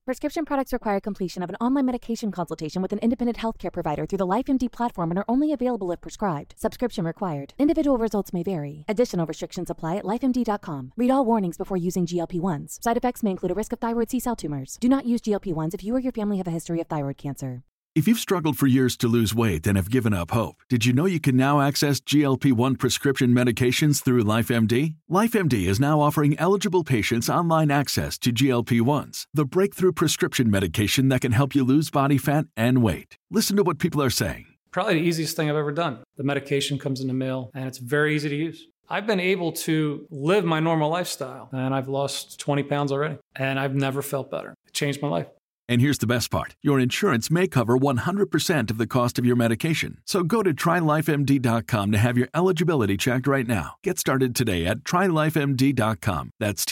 Prescription products require completion of an online medication consultation with an independent healthcare provider through the LifeMD platform and are only available if prescribed. Subscription required. Individual results may vary. Additional restrictions apply at lifemd.com. Read all warnings before using GLP-1s. Side effects may include a risk of thyroid C-cell tumors. Do not use GLP-1s if you or your family have a history of thyroid cancer. If you've struggled for years to lose weight and have given up hope, did you know you can now access GLP-1 prescription medications through LifeMD? LifeMD is now offering eligible patients online access to GLP-1s, the breakthrough prescription medication that can help you lose body fat and weight. Listen to what people are saying. Probably the easiest thing I've ever done. The medication comes in the mail, and it's very easy to use. I've been able to live my normal lifestyle, and I've lost 20 pounds already, and I've never felt better. It changed my life. And here's the best part. Your insurance may cover 100% of the cost of your medication. So go to TryLifeMD.com to have your eligibility checked right now. Get started today at TryLifeMD.com. That's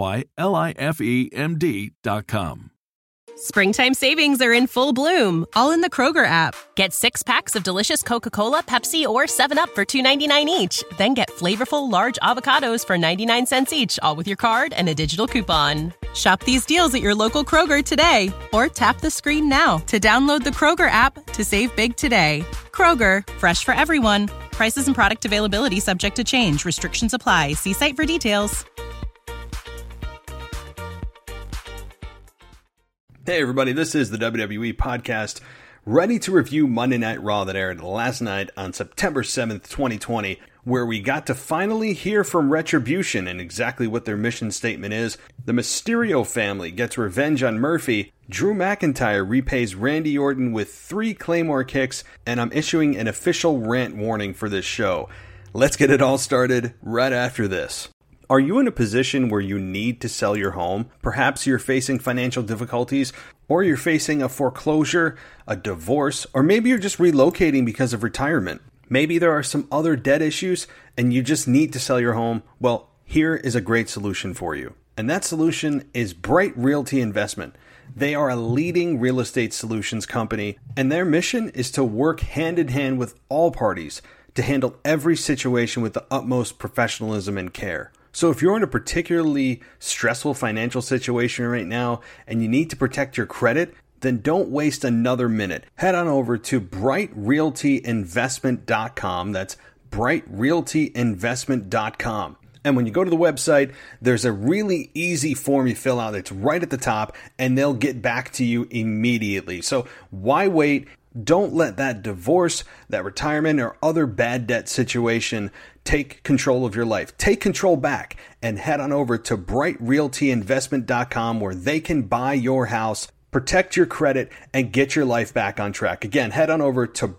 TryLifeMD.com. Springtime savings are in full bloom, all in the Kroger app. Get 6 packs of delicious Coca-Cola, Pepsi, or 7UP for $2.99 each. Then get flavorful large avocados for 99 cents each, all with your card and a digital coupon. Shop these deals at your local Kroger today, or tap the screen now to download the Kroger app to save big today. Kroger, fresh for everyone. Prices and product availability subject to change. Restrictions apply. See site for details. Hey everybody, this is the WWE Podcast, ready to review Monday Night Raw that aired last night on September 7th, 2020, where we got to finally hear from Retribution and exactly what their mission statement is. The Mysterio family gets revenge on Murphy, Drew McIntyre repays Randy Orton with 3 Claymore kicks, and I'm issuing an official rant warning for this show. Let's get it all started right after this. Are you in a position where you need to sell your home? Perhaps you're facing financial difficulties, or you're facing a foreclosure, a divorce, or maybe you're just relocating because of retirement. Maybe there are some other debt issues and you just need to sell your home. Well, here is a great solution for you. And that solution is Bright Realty Investment. They are a leading real estate solutions company, and their mission is to work hand in hand with all parties to handle every situation with the utmost professionalism and care. So if you're in a particularly stressful financial situation right now and you need to protect your credit, then don't waste another minute. Head on over to brightrealtyinvestment.com. That's brightrealtyinvestment.com. And when you go to the website, there's a really easy form you fill out. It's right at the top, and they'll get back to you immediately. So why wait? Don't let that divorce, that retirement, or other bad debt situation take control of your life. Take control back and head on over to brightrealtyinvestment.com, where they can buy your house, protect your credit, and get your life back on track. Again, head on over to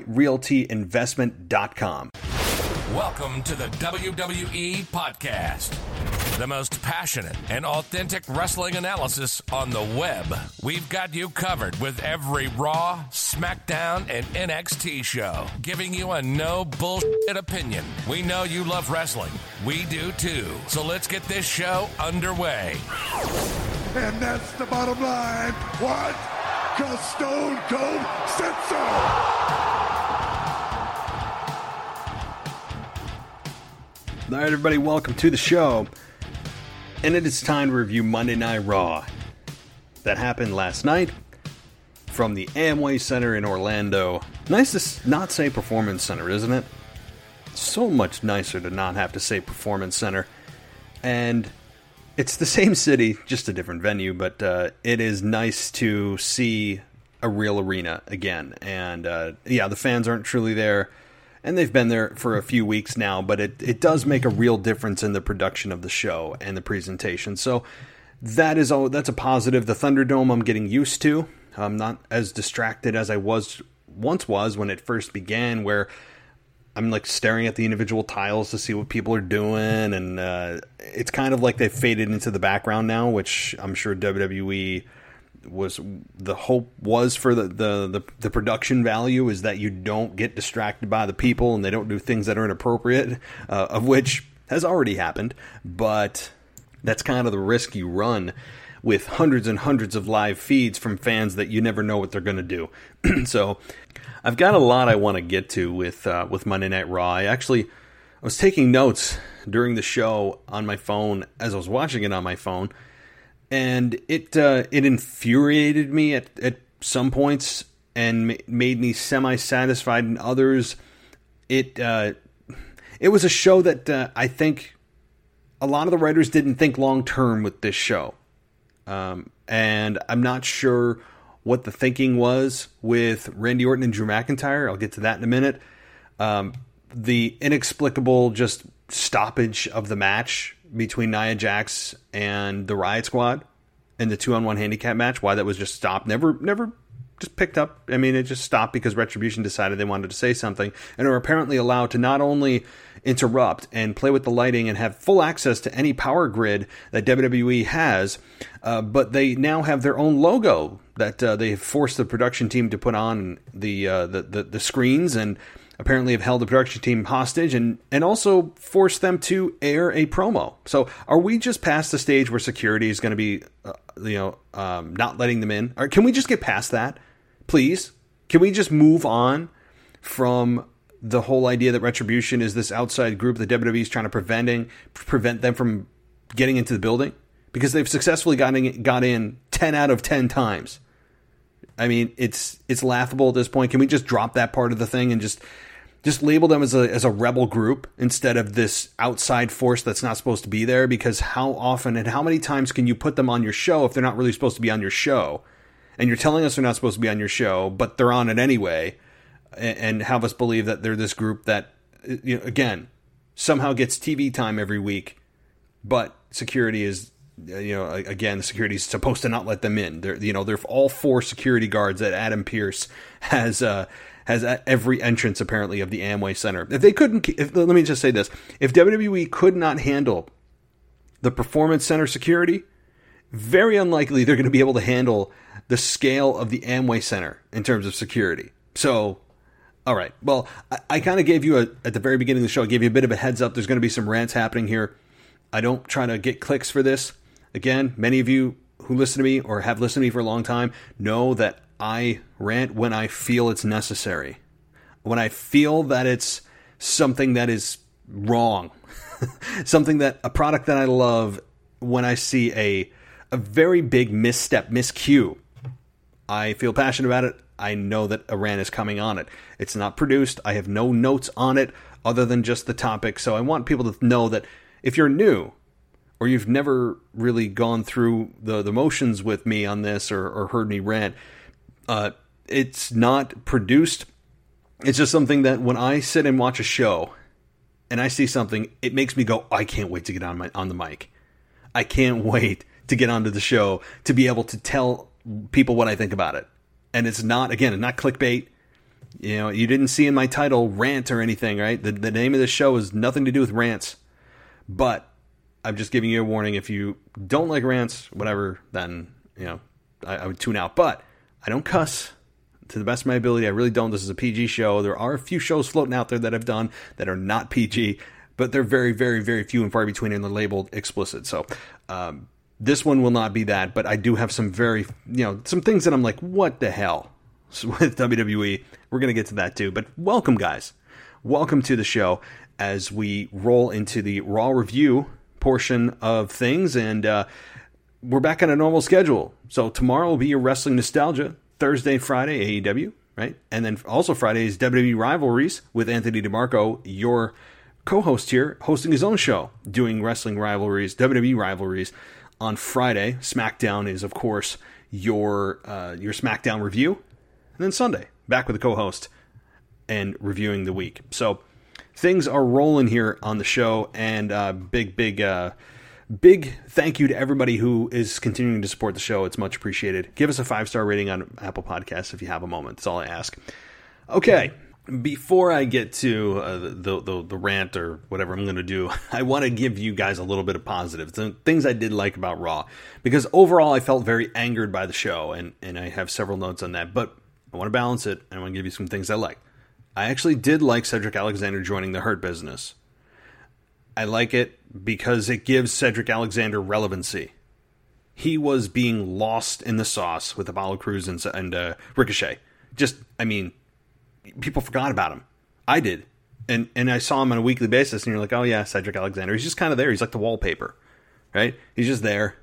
brightrealtyinvestment.com. Welcome to the WWE Podcast, the most passionate and authentic wrestling analysis on the web. We've got you covered with every Raw, SmackDown, and NXT show, giving you a no bullshit opinion. We know you love wrestling. We do too. So let's get this show underway. And that's the bottom line. What? 'Cause Stone Cold said so. All right, everybody, welcome to the show. And it is time to review Monday Night Raw. That happened last night from the Amway Center in Orlando. Nice to not say Performance Center, isn't it? So much nicer to not have to say Performance Center. And it's the same city, just a different venue, but it is nice to see a real arena again. And yeah, the fans aren't truly there. And they've been there for a few weeks now, but it does make a real difference in the production of the show and the presentation. So that's a positive. The Thunderdome I'm getting used to. I'm not as distracted as I once was when it first began, where I'm like staring at the individual tiles to see what people are doing, and it's kind of like they've faded into the background now, which I'm sure WWE was the hope was for the production value, is that you don't get distracted by the people and they don't do things that are inappropriate, of which has already happened. But that's kind of the risk you run with hundreds and hundreds of live feeds from fans that you never know what they're going to do. So I've got a lot I want to get to with Monday Night Raw. I was taking notes during the show on my phone as I was watching it on my phone. And it infuriated me at some points and made me semi-satisfied in others. It was a show that I think a lot of the writers didn't think long-term with this show. And I'm not sure what the thinking was with Randy Orton and Drew McIntyre. I'll get to that in a minute. The inexplicable just stoppage of the match between Nia Jax and the Riot Squad in the 2-on-1 handicap match, why that was just stopped, never just picked up. I mean, it just stopped because Retribution decided they wanted to say something, and are apparently allowed to not only interrupt and play with the lighting and have full access to any power grid that WWE has, but they now have their own logo that they've forced the production team to put on the screens, and apparently have held the production team hostage and also forced them to air a promo. So are we just past the stage where security is going to be, not letting them in? Or can we just get past that, please? Can we just move on from the whole idea that Retribution is this outside group that WWE is trying to prevent them from getting into the building? Because they've successfully got in 10 out of 10 times. I mean, it's laughable at this point. Can we just drop that part of the thing and just label them as a rebel group instead of this outside force that's not supposed to be there? Because how often and how many times can you put them on your show if they're not really supposed to be on your show? And you're telling us they're not supposed to be on your show, but they're on it anyway, and have us believe that they're this group that, again, somehow gets TV time every week, but security is... again, the security is supposed to not let them in. They're all 4 security guards that Adam Pearce has at every entrance apparently of the Amway Center. Let me just say this: if WWE could not handle the Performance Center security, very unlikely they're going to be able to handle the scale of the Amway Center in terms of security. So, all right. Well, I kind of gave you at the very beginning of the show, I gave you a bit of a heads up. There's going to be some rants happening here. I don't try to get clicks for this. Again, many of you who listen to me or have listened to me for a long time know that I rant when I feel it's necessary. When I feel that it's something that is wrong. Something that, a product that I love, when I see a very big misstep, miscue, I feel passionate about it. I know that a rant is coming on it. It's not produced. I have no notes on it other than just the topic. So I want people to know that if you're new, or you've never really gone through the motions with me on this or heard me rant, it's not produced. It's just something that when I sit and watch a show and I see something, it makes me go, I can't wait to get on the mic. I can't wait to get onto the show to be able to tell people what I think about it. And it's not clickbait. You didn't see in my title rant or anything, right? The name of the show has nothing to do with rants. But I'm just giving you a warning. If you don't like rants, whatever, then, I would tune out. But I don't cuss to the best of my ability. I really don't. This is a PG show. There are a few shows floating out there that I've done that are not PG, but they're very, very, very few and far between, and they're labeled explicit. So this one will not be that, but I do have some some things that I'm like, what the hell with WWE. We're going to get to that too. But welcome, guys. Welcome to the show as we roll into the Raw review portion of things, and we're back on a normal schedule. So tomorrow will be your wrestling nostalgia. Thursday and Friday, AEW, right? And then also Friday's WWE Rivalries with Anthony DeMarco, your co-host here, hosting his own show, doing wrestling rivalries, WWE rivalries on Friday. SmackDown is, of course, your SmackDown review. And then Sunday, back with the co-host and reviewing the week. So things are rolling here on the show, and big thank you to everybody who is continuing to support the show. It's much appreciated. Give us a 5-star rating on Apple Podcasts if you have a moment. That's all I ask. Okay, before I get to the rant or whatever I'm going to do, I want to give you guys a little bit of positives, things I did like about Raw, because overall I felt very angered by the show, and I have several notes on that, but I want to balance it, and I want to give you some things I like. I actually did like Cedric Alexander joining the Hurt Business. I like it because it gives Cedric Alexander relevancy. He was being lost in the sauce with Apollo Crews and Ricochet. People forgot about him. I did. And I saw him on a weekly basis, and you're like, oh yeah, Cedric Alexander. He's just kind of there. He's like the wallpaper, right? He's just there.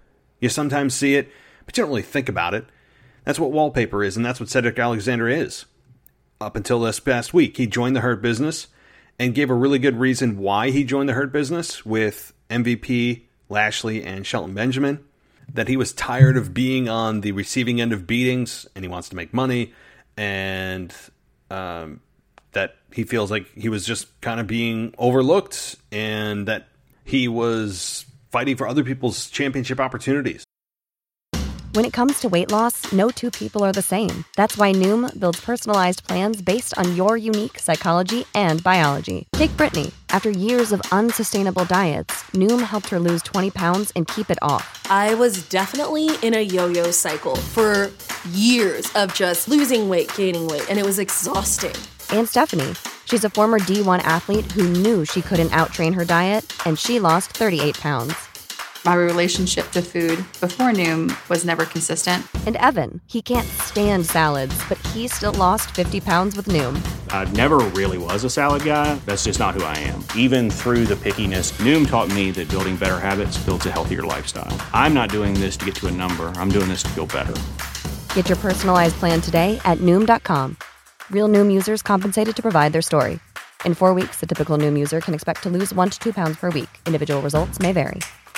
You sometimes see it, but you don't really think about it. That's what wallpaper is, and that's what Cedric Alexander is. Up until this past week, he joined the Hurt Business and gave a really good reason why he joined the Hurt Business with MVP, Lashley, and Shelton Benjamin. That he was tired of being on the receiving end of beatings, and he wants to make money, and that he feels like he was just kind of being overlooked, and that he was fighting for other people's championship opportunities. When it comes to weight loss, no two people are the same. That's why Noom builds personalized plans based on your unique psychology and biology. Take Brittany. After years of unsustainable diets, Noom helped her lose 20 pounds and keep it off. I was definitely in a yo-yo cycle for years of just losing weight, gaining weight, and it was exhausting. And Stephanie. She's a former D1 athlete who knew she couldn't out-train her diet, and she lost 38 pounds. My relationship to food before Noom was never consistent. And Evan, he can't stand salads, but he still lost 50 pounds with Noom. I never really was a salad guy. That's just not who I am. Even through the pickiness, Noom taught me that building better habits builds a healthier lifestyle. I'm not doing this to get to a number. I'm doing this to feel better. Get your personalized plan today at Noom.com. Real Noom users compensated to provide their story. In 4 weeks, the typical Noom user can expect to lose 1 to 2 pounds per week. Individual results may vary.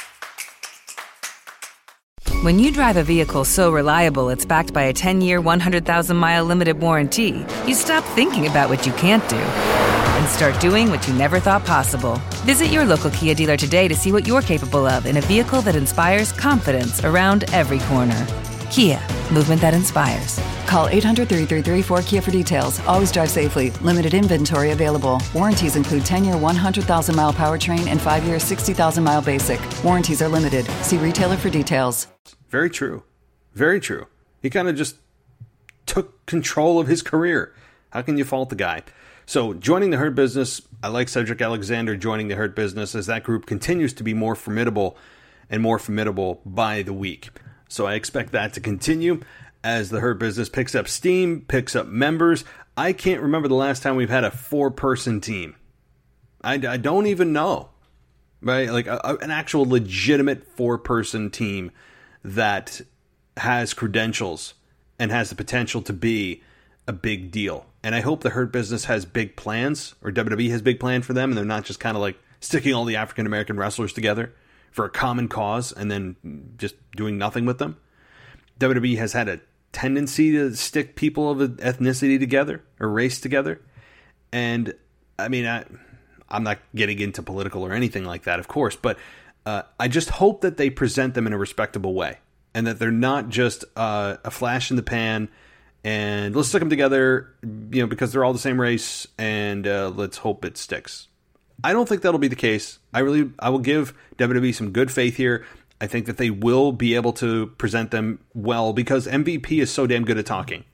When you drive a vehicle so reliable it's backed by a 10-year, 100,000-mile limited warranty, you stop thinking about what you can't do and start doing what you never thought possible. Visit your local Kia dealer today to see what you're capable of in a vehicle that inspires confidence around every corner. Kia, movement that inspires. Call 800-333-4KIA for details. Always drive safely. Limited inventory available. Warranties include 10-year 100,000-mile powertrain and 5-year 60,000-mile basic. Warranties are limited. See retailer for details. Very true. Very true. He kind of just took control of his career. How can you fault the guy? So joining the Hurt Business, I like Cedric Alexander joining the Hurt Business as that group continues to be more formidable and more formidable by the week. So I expect that to continue as the Hurt Business picks up steam, picks up members. I can't remember the last time we've had a 4-person team. I don't even know. Right? Like an actual legitimate 4-person team that has credentials and has the potential to be a big deal. And I hope the Hurt Business has big plans, or WWE has big plans for them, and they're not just kind of like sticking all the African American wrestlers together for a common cause and then just doing nothing with them. WWE has had a tendency to stick people of ethnicity together or race together. And I mean, I'm not getting into political or anything like that, of course, but I just hope that they present them in a respectable way and that they're not just a flash in the pan and let's stick them together, because they're all the same race and let's hope it sticks. I don't think that'll be the case. I will give WWE some good faith here. I think that they will be able to present them well because MVP is so damn good at talking.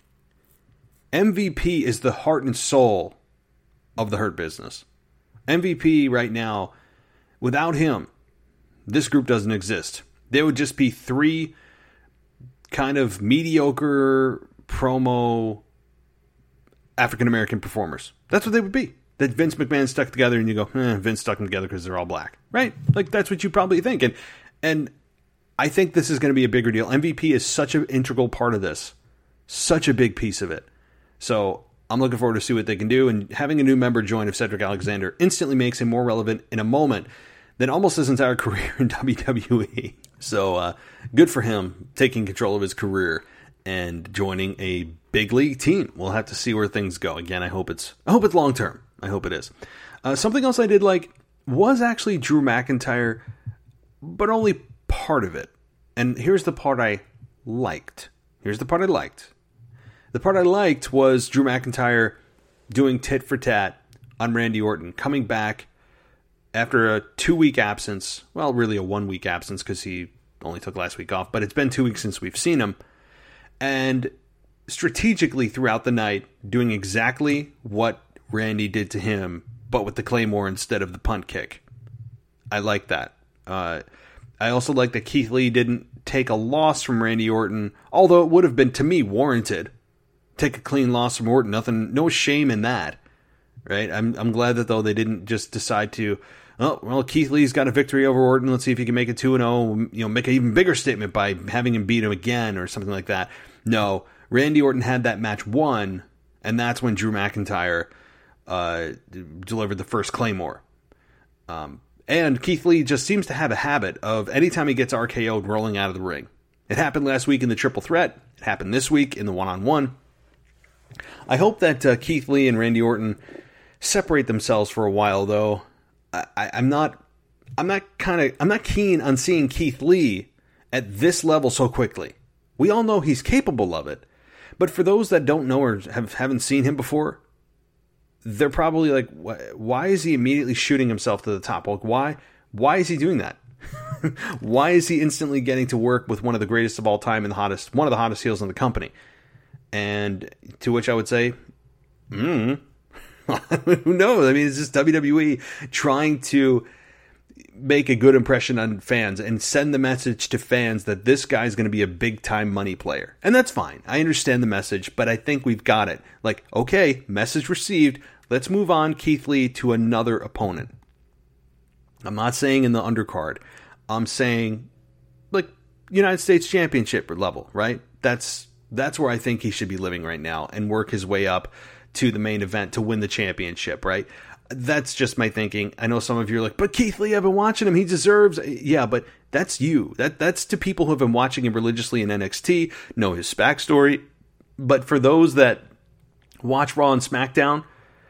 MVP is the heart and soul of the Hurt Business. MVP right now, without him, this group doesn't exist. There would just be 3 kind of mediocre promo African-American performers. That's what they would be. That Vince McMahon stuck together and you go, Vince stuck them together because they're all black. Right? Like that's what you probably think. And I think this is going to be a bigger deal. MVP is such an integral part of this. Such a big piece of it. So I'm looking forward to see what they can do. And having a new member join of Cedric Alexander instantly makes him more relevant in a moment than almost his entire career in WWE. So good for him taking control of his career and joining a big league team. We'll have to see where things go. Again, I hope it's long term. I hope it is. Something else I did like was actually Drew McIntyre, but only part of it. And here's the part I liked. The part I liked was Drew McIntyre doing tit for tat on Randy Orton, coming back after a 2-week absence. Well, really a 1-week absence because he only took last week off, but it's been 2 weeks since we've seen him. And strategically throughout the night, doing exactly what Randy did to him, but with the Claymore instead of the punt kick. I like that. I also like that Keith Lee didn't take a loss from Randy Orton, although it would have been, to me, warranted. Take a clean loss from Orton. No shame in that. Right? I'm glad that, though, they didn't just decide to, oh, well, Keith Lee's got a victory over Orton. Let's see if he can make it 2-0, make an even bigger statement by having him beat him again or something like that. No, Randy Orton had that match won, and that's when Drew McIntyre delivered the first Claymore. And Keith Lee just seems to have a habit of anytime he gets RKO'd rolling out of the ring. It happened last week in the Triple Threat. It happened this week in the one-on-one. I hope that Keith Lee and Randy Orton separate themselves for a while, though. I'm not keen on seeing Keith Lee at this level so quickly. We all know he's capable of it, but for those that don't know or haven't seen him before, they're probably like, why is he immediately shooting himself to the top? Like, why is he doing that? Why is he instantly getting to work with one of the greatest of all time and one of the hottest heels in the company? And to which I would say, who knows? I mean, it's just WWE trying to make a good impression on fans and send the message to fans that this guy's going to be a big-time money player. And that's fine. I understand the message, but I think we've got it. Like, okay, message received. Let's move on, Keith Lee, to another opponent. I'm not saying in the undercard. I'm saying, like, United States Championship level, right? That's where I think he should be living right now and work his way up to the main event to win the championship, right? That's just my thinking. I know some of you are like, but Keith Lee, I've been watching him. He deserves... Yeah, but that's you. That's to people who have been watching him religiously in NXT, know his backstory. But for those that watch Raw and SmackDown,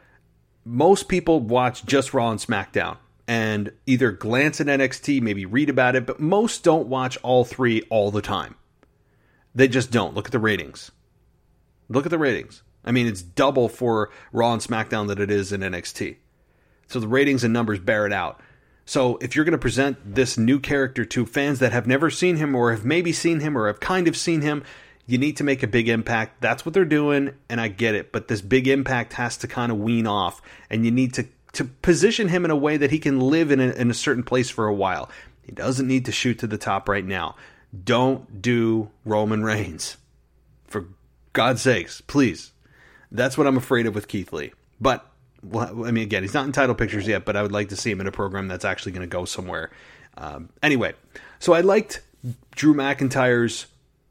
most people watch just Raw and SmackDown and either glance at NXT, maybe read about it, but most don't watch all three all the time. They just don't. Look at the ratings. Look at the ratings. I mean, it's double for Raw and SmackDown that it is in NXT. So the ratings and numbers bear it out. So if you're going to present this new character to fans that have never seen him or have maybe seen him or have kind of seen him, you need to make a big impact. That's what they're doing, and I get it. But this big impact has to kind of wean off, and you need to position him in a way that he can live in a certain place for a while. He doesn't need to shoot to the top right now. Don't do Roman Reigns. For God's sakes, please. That's what I'm afraid of with Keith Lee. But, well, I mean, again, he's not in title pictures yet, but I would like to see him in a program that's actually going to go somewhere. Anyway, so I liked Drew McIntyre's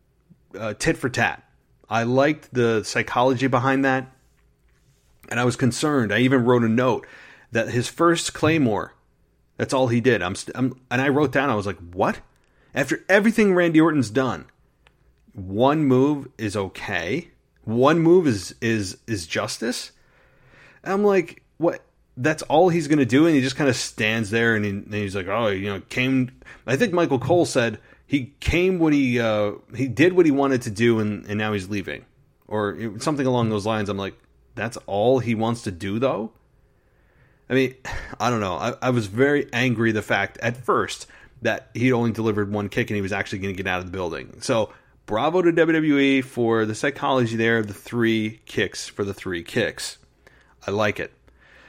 tit for tat. I liked the psychology behind that, and I was concerned. I even wrote a note that his first Claymore, that's all he did. And I wrote down, I was like, what? After everything Randy Orton's done, one move is okay. One move is justice. And I'm like, what? That's all he's going to do? And he just kind of stands there and he's like, oh, came. I think Michael Cole said he came when he did what he wanted to do and now he's leaving. Or something along those lines. I'm like, that's all he wants to do, though? I mean, I don't know. I was very angry the fact at first that he'd only delivered one kick and he was actually going to get out of the building. So, bravo to WWE for the psychology there of the 3 kicks for the 3 kicks. I like it.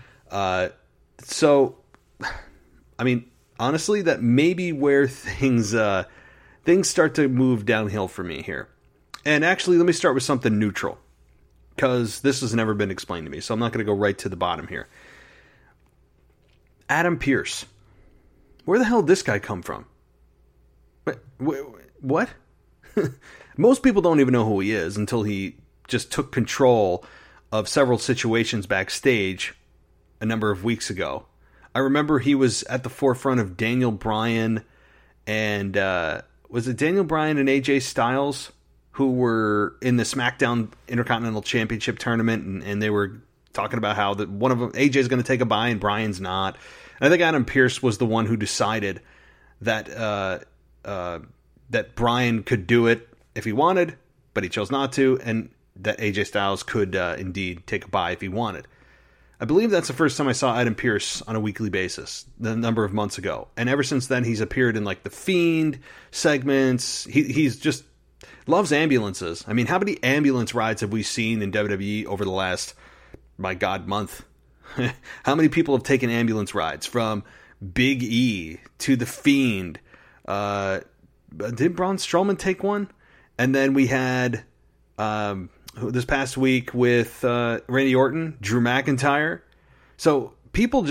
So, I mean, honestly, that may be where things start to move downhill for me here. And actually, let me start with something neutral, because this has never been explained to me, so I'm not going to go right to the bottom here. Adam Pearce. Where the hell did this guy come from? What? Most people don't even know who he is until he just took control of several situations backstage a number of weeks ago. I remember he was at the forefront of Daniel Bryan and was it Daniel Bryan and AJ Styles who were in the SmackDown Intercontinental Championship tournament, and they were talking about how that one of them, AJ's going to take a bye and Bryan's not. And I think Adam Pearce was the one who decided that that Bryan could do it if he wanted, but he chose not to, and that AJ Styles could indeed take a bye if he wanted. I believe that's the first time I saw Adam Pearce on a weekly basis, a number of months ago. And ever since then, he's appeared in like the Fiend segments. He's just loves ambulances. I mean, how many ambulance rides have we seen in WWE over the last, my God, month? How many people have taken ambulance rides from Big E to the Fiend? Did Braun Strowman take one? And then we had this past week with Randy Orton, Drew McIntyre. So people just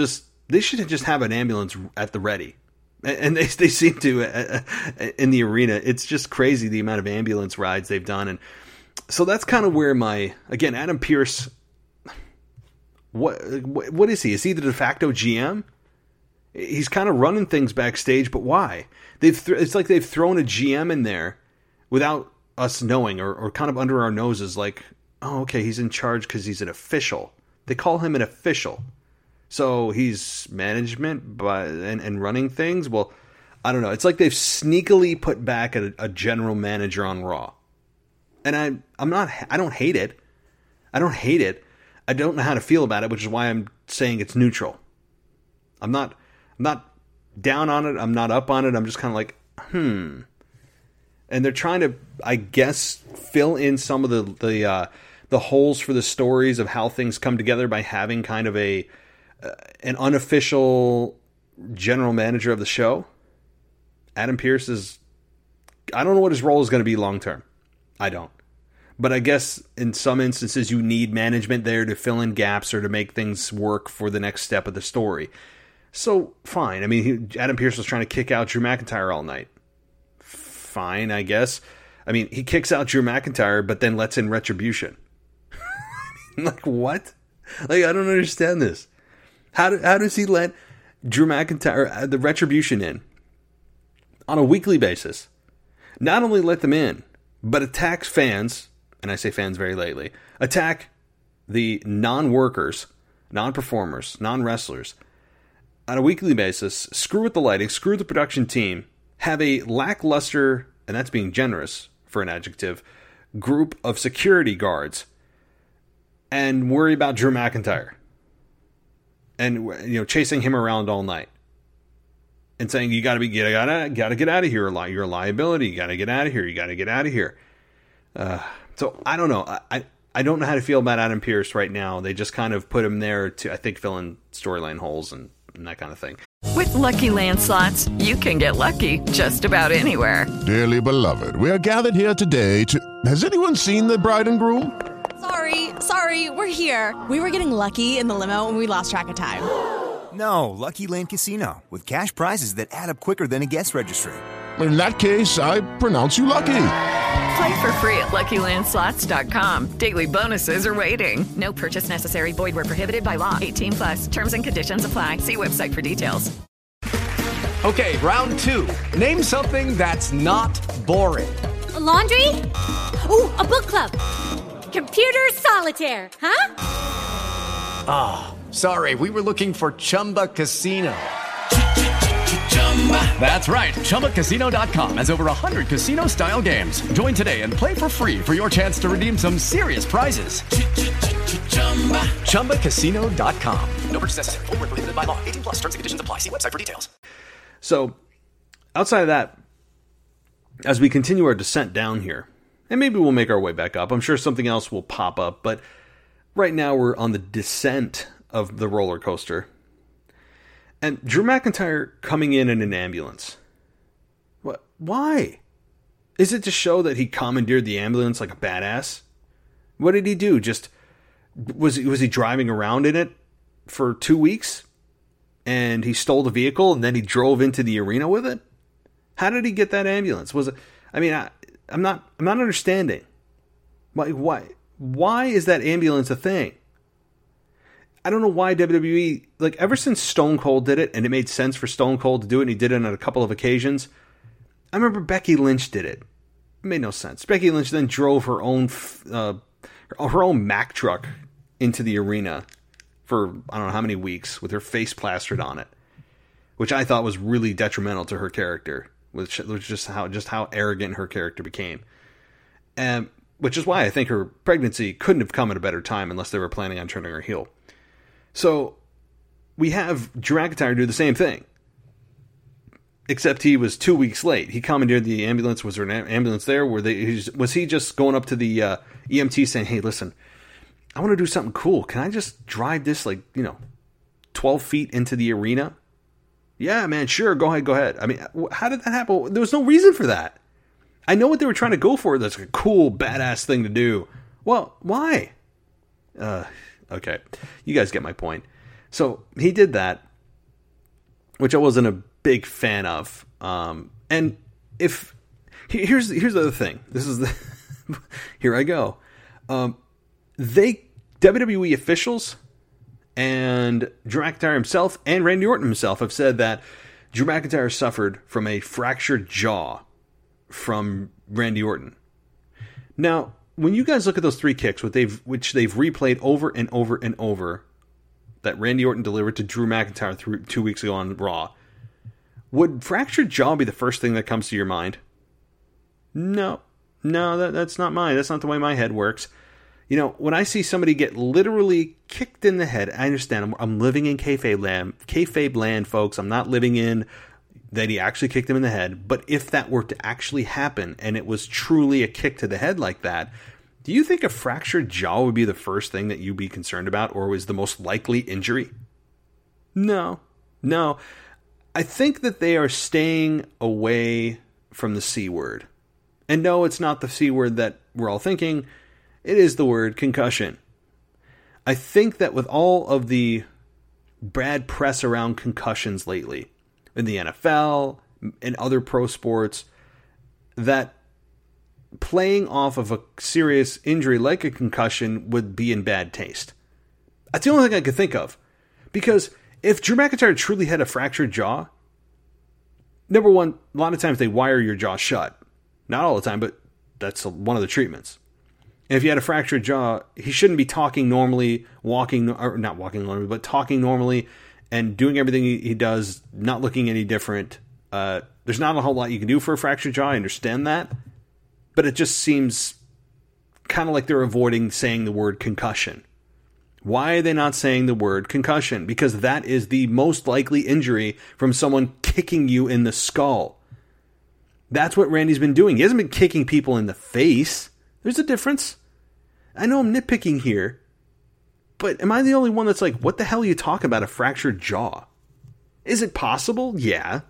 They should just have an ambulance at the ready. And they seem to in the arena. It's just crazy the amount of ambulance rides they've done. And so that's kind of where again, Adam Pearce, what is he? Is he the de facto GM? He's kind of running things backstage, but why? It's like they've thrown a GM in there without us knowing, or kind of under our noses, like, oh, okay, he's in charge because he's an official. They call him an official. So he's management and running things. Well, I don't know. It's like they've sneakily put back a general manager on Raw, and I don't hate it. I don't hate it. I don't know how to feel about it, which is why I'm saying it's neutral. I'm not down on it. I'm not up on it. I'm just kind of like, And they're trying to, I guess, fill in some of the holes for the stories of how things come together by having kind of an unofficial general manager of the show. Adam Pearce I don't know what his role is going to be long term. I don't. But I guess in some instances you need management there to fill in gaps or to make things work for the next step of the story. So, fine. I mean, Adam Pearce was trying to kick out Drew McIntyre all night. Fine, I guess. I mean, he kicks out Drew McIntyre, but then lets in Retribution. Like, what? Like, I don't understand this. How does he let Drew McIntyre, the Retribution, in on a weekly basis? Not only let them in, but attacks fans, and I say fans very lightly, attack the non-workers, non-performers, non-wrestlers on a weekly basis, screw with the lighting, screw with the production team, have a lackluster, and that's being generous for an adjective, group of security guards, and worry about Drew McIntyre. And, chasing him around all night. And saying, you gotta get out of here. You're a liability. You gotta get out of here. You gotta get out of here. So, I don't know. I don't know how to feel about Adam Pearce right now. They just kind of put him there to, I think, fill in storyline holes and that kind of thing. With Lucky Land Slots, you can get lucky just about anywhere. Dearly beloved, we are gathered here today to... Has anyone seen the bride and groom? Sorry, we're here. We were getting lucky in the limo and we lost track of time. No, Lucky Land Casino, with cash prizes that add up quicker than a guest registry. In that case, I pronounce you lucky. Play for free at LuckyLandSlots.com. Daily bonuses are waiting. No purchase necessary. Void where prohibited by law. 18+. Terms and conditions apply. See website for details. Okay, round two. Name something that's not boring. A laundry? Ooh, a book club. Computer solitaire, huh? Ah, oh, sorry. We were looking for Chumba Casino. That's right. ChumbaCasino.com has over 100 casino-style games. Join today and play for free for your chance to redeem some serious prizes. ChumbaCasino.com. No purchase necessary. Void where prohibited by law. 18+. Terms and conditions apply. See website for details. So, outside of that, as we continue our descent down here, and maybe we'll make our way back up. I'm sure something else will pop up, but right now we're on the descent of the roller coaster. And Drew McIntyre coming in an ambulance. What? Why? Is it to show that he commandeered the ambulance like a badass? What did he do? Just was he driving around in it for 2 weeks? And he stole the vehicle and then he drove into the arena with it? How did he get that ambulance? Was it? I mean, I'm not understanding. Why is that ambulance a thing? I don't know why WWE, like, ever since Stone Cold did it, and it made sense for Stone Cold to do it, and he did it on a couple of occasions. I remember Becky Lynch did it. It made no sense. Becky Lynch then drove her own Mack truck into the arena for I don't know how many weeks with her face plastered on it, which I thought was really detrimental to her character, which was just how arrogant her character became. Which is why I think her pregnancy couldn't have come at a better time unless they were planning on turning her heel. So, we have Drew McIntyre do the same thing. Except he was 2 weeks late. He commandeered the ambulance. Was there an ambulance there? Was he just going up to the EMT saying, hey, listen, I want to do something cool. Can I just drive this 12 feet into the arena? Yeah, man, sure. Go ahead. I mean, how did that happen? There was no reason for that. I know what they were trying to go for. That's a cool, badass thing to do. Well, why? Okay, you guys get my point. So he did that, which I wasn't a big fan of. And if here's the other thing. This is the here I go. WWE officials and Drew McIntyre himself and Randy Orton himself have said that Drew McIntyre suffered from a fractured jaw from Randy Orton. Now, when you guys look at those 3 kicks, which they've replayed over and over and over, that Randy Orton delivered to Drew McIntyre 2 weeks ago on Raw, would fractured jaw be the first thing that comes to your mind? No, that's not mine. That's not the way my head works. You know, when I see somebody get literally kicked in the head, I understand. I'm living in kayfabe land, folks. I'm not living in that he actually kicked him in the head. But if that were to actually happen, and it was truly a kick to the head like that, do you think a fractured jaw would be the first thing that you'd be concerned about, or was the most likely injury? No. I think that they are staying away from the C word. And no, it's not the C word that we're all thinking. It is the word concussion. I think that with all of the bad press around concussions lately, in the NFL and other pro sports, that playing off of a serious injury like a concussion would be in bad taste. That's the only thing I could think of. Because if Drew McIntyre truly had a fractured jaw, number one, a lot of times they wire your jaw shut. Not all the time, but that's one of the treatments. And if you had a fractured jaw, he shouldn't be talking normally, talking normally, and doing everything he does, not looking any different. There's not a whole lot you can do for a fractured jaw, I understand that. But it just seems kind of like they're avoiding saying the word concussion. Why are they not saying the word concussion? Because that is the most likely injury from someone kicking you in the skull. That's what Randy's been doing. He hasn't been kicking people in the face. There's a difference. I know I'm nitpicking here, but am I the only one that's like, what the hell are you talking about, a fractured jaw? Is it possible? Yeah.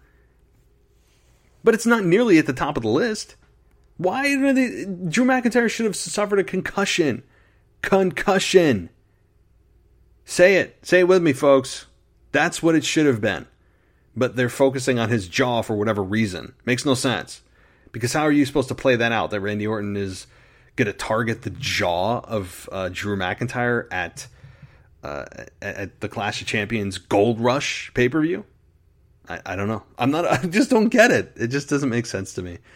But it's not nearly at the top of the list. Why did Drew McIntyre should have suffered a concussion? Concussion. Say it. Say it with me, folks. That's what it should have been. But they're focusing on his jaw for whatever reason. Makes no sense. Because how are you supposed to play that out, that Randy Orton is going to target the jaw of Drew McIntyre at the Clash of Champions Gold Rush pay-per-view? I don't know. I just don't get it. It just doesn't make sense to me.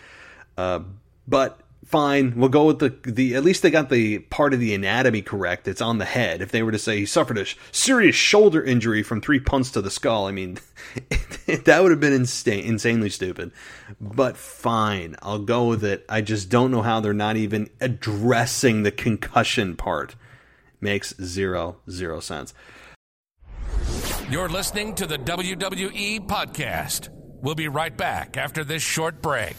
But fine, we'll go with the at least they got the part of the anatomy correct. It's on the head. If they were to say he suffered a serious shoulder injury from 3 punts to the skull, I mean, that would have been insanely stupid. But fine, I'll go with it. I just don't know how they're not even addressing the concussion part. Makes zero sense. You're listening to the WWE Podcast. We'll be right back after this short break.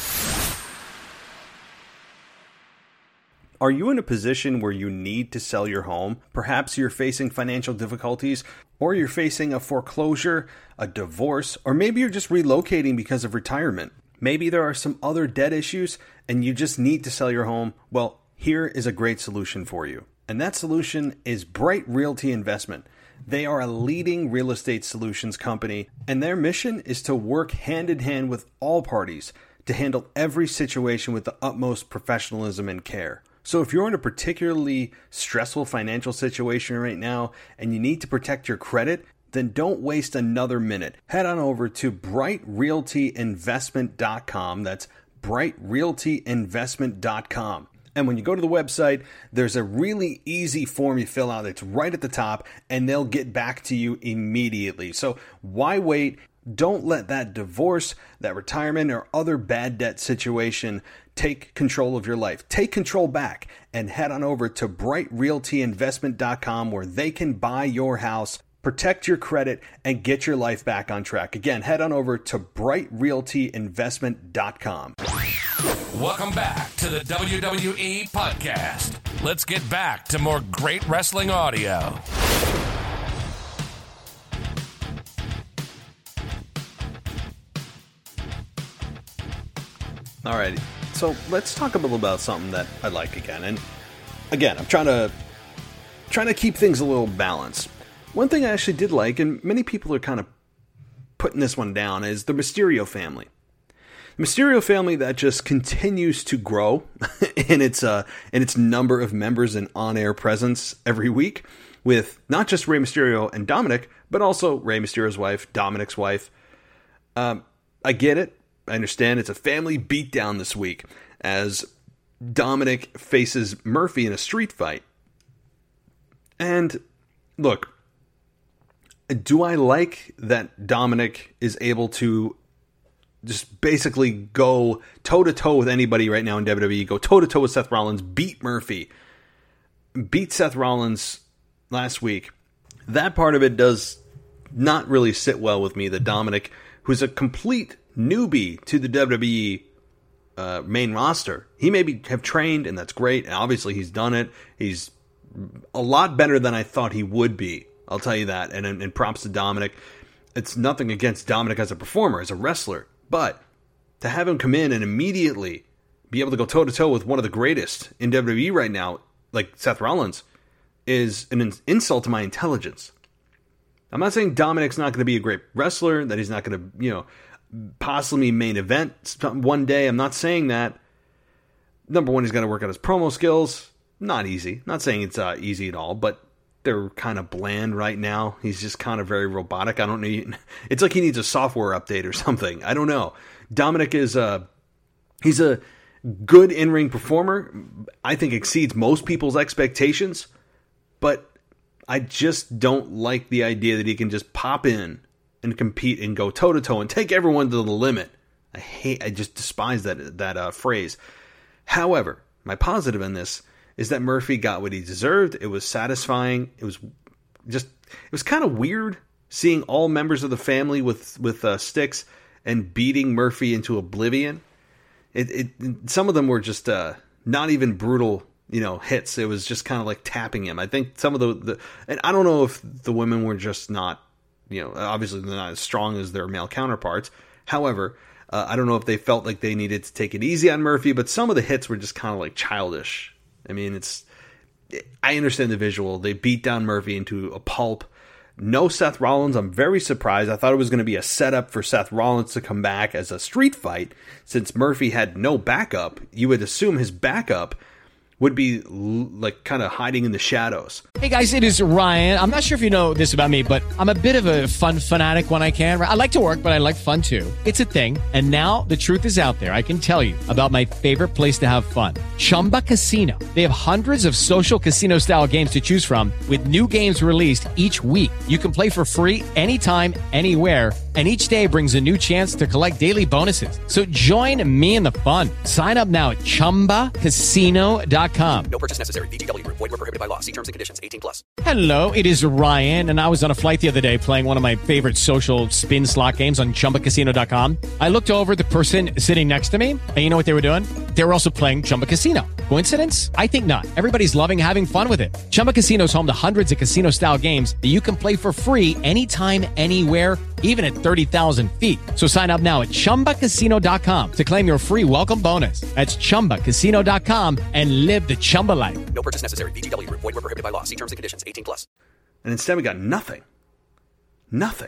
Are you in a position where you need to sell your home? Perhaps you're facing financial difficulties, or you're facing a foreclosure, a divorce, or maybe you're just relocating because of retirement. Maybe there are some other debt issues and you just need to sell your home. Well, here is a great solution for you. And that solution is Bright Realty Investment. They are a leading real estate solutions company, and their mission is to work hand in hand with all parties to handle every situation with the utmost professionalism and care. So if you're in a particularly stressful financial situation right now and you need to protect your credit, then don't waste another minute. Head on over to brightrealtyinvestment.com. That's brightrealtyinvestment.com. And when you go to the website, there's a really easy form you fill out. It's right at the top, and they'll get back to you immediately. So why wait? Don't let that divorce, that retirement, or other bad debt situation take control of your life. Take control back and head on over to brightrealtyinvestment.com, where they can buy your house, protect your credit, and get your life back on track. Again, head on over to brightrealtyinvestment.com. Welcome back to the WWE Podcast. Let's get back to more great wrestling audio. Alrighty, so let's talk a little about something that I like again. And again, I'm trying to keep things a little balanced. One thing I actually did like, and many people are kind of putting this one down is the Mysterio family. The Mysterio family that just continues to grow in its number of members and on-air presence every week, with not just Rey Mysterio and Dominic, but also Rey Mysterio's wife, Dominic's wife. I get it. I understand it's a family beatdown this week as Dominic faces Murphy in a street fight. And look, do I like that Dominic is able to just basically go toe-to-toe with anybody right now in WWE, go toe-to-toe with Seth Rollins, beat Murphy, beat Seth Rollins last week? That part of it does not really sit well with me, that Dominic, who's a complete newbie to the WWE main roster, he maybe have trained, and that's great, and obviously he's done it. He's a lot better than I thought he would be, I'll tell you that, and props to Dominic. It's nothing against Dominic as a performer, as a wrestler, but to have him come in and immediately be able to go toe-to-toe with one of the greatest in WWE right now, like Seth Rollins, is an insult to my intelligence. I'm not saying Dominic's not going to be a great wrestler, that he's not going to, possibly main event one day. I'm not saying that. Number one, he's got to work on his promo skills. Not easy. Not saying it's easy at all, but they're kind of bland right now. He's just kind of very robotic. I don't know. It's like he needs a software update or something. I don't know. Dominic is he's a good in-ring performer. I think exceeds most people's expectations, but I just don't like the idea that he can just pop in and compete and go toe-to-toe and take everyone to the limit. I just despise that phrase. However, my positive in this is that Murphy got what he deserved. It was satisfying. It was kind of weird seeing all members of the family with sticks and beating Murphy into oblivion. Some of them were just not even brutal, hits. It was just kind of like tapping him. I think some of the and I don't know if the women were just not, obviously they're not as strong as their male counterparts. However, I don't know if they felt like they needed to take it easy on Murphy, but some of the hits were just kind of like childish. I mean, I understand the visual. They beat down Murphy into a pulp. No Seth Rollins. I'm very surprised. I thought it was going to be a setup for Seth Rollins to come back as a street fight. Since Murphy had no backup, you would assume his backup would be like kind of hiding in the shadows. Hey guys, it is Ryan. I'm not sure if you know this about me, but I'm a bit of a fun fanatic when I can. I like to work, but I like fun too. It's a thing. And now the truth is out there. I can tell you about my favorite place to have fun. Chumba Casino. They have hundreds of social casino style games to choose from with new games released each week. You can play for free anytime, anywhere. And each day brings a new chance to collect daily bonuses. So join me in the fun. Sign up now at ChumbaCasino.com. No purchase necessary. VGW Group. Void where prohibited by law. See terms and conditions. 18+. Hello, it is Ryan, and I was on a flight the other day playing one of my favorite social spin slot games on ChumbaCasino.com. I looked over at the person sitting next to me, and you know what they were doing? They were also playing Chumba Casino. Coincidence? I think not. Everybody's loving having fun with it. Chumba Casino is home to hundreds of casino-style games that you can play for free anytime, anywhere, even at 30,000 feet. So sign up now at ChumbaCasino.com to claim your free welcome bonus. That's ChumbaCasino.com and live the Chumba life. No purchase necessary. VGW Group. Void where prohibited by law. See terms and conditions. 18+. And instead we got nothing. Nothing.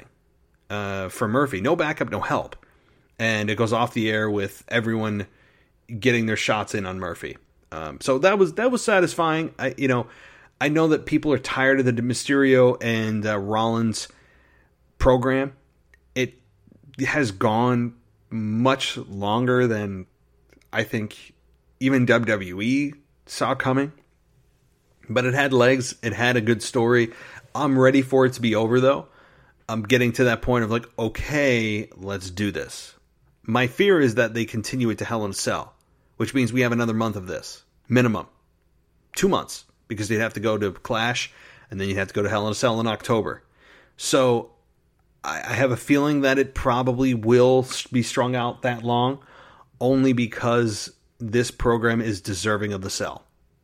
For Murphy. No backup, no help. And it goes off the air with everyone getting their shots in on Murphy. So that was satisfying. I know that people are tired of the Mysterio and Rollins program. It has gone much longer than I think even WWE saw coming. But it had legs. It had a good story. I'm ready for it to be over, though. I'm getting to that point of like, okay, let's do this. My fear is that they continue it to Hell in a Cell, which means we have another month of this. Minimum. 2 months. Because they'd have to go to Clash, and then you'd have to go to Hell in a Cell in October. So I have a feeling that it probably will be strung out that long, only because this program is deserving of the Cell.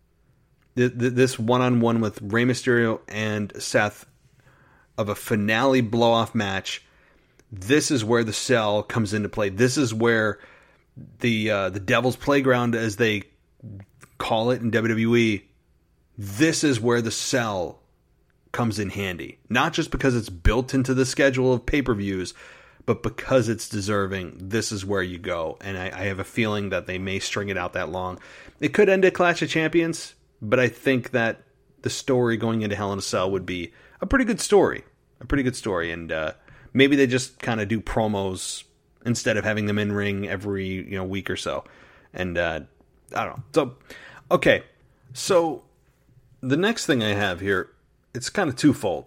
This one-on-one with Rey Mysterio and Seth of a finale blow-off match, this is where the Cell comes into play. This is where the Devil's Playground, as they call it in WWE, this is where the Cell comes in handy. Not just because it's built into the schedule of pay-per-views, but because it's deserving, this is where you go. And I have a feeling that they may string it out that long. It could end at Clash of Champions, but I think that the story going into Hell in a Cell would be a pretty good story. And maybe they just kind of do promos instead of having them in ring every week or so. And I don't know. So, okay. So the next thing I have here, it's kind of twofold.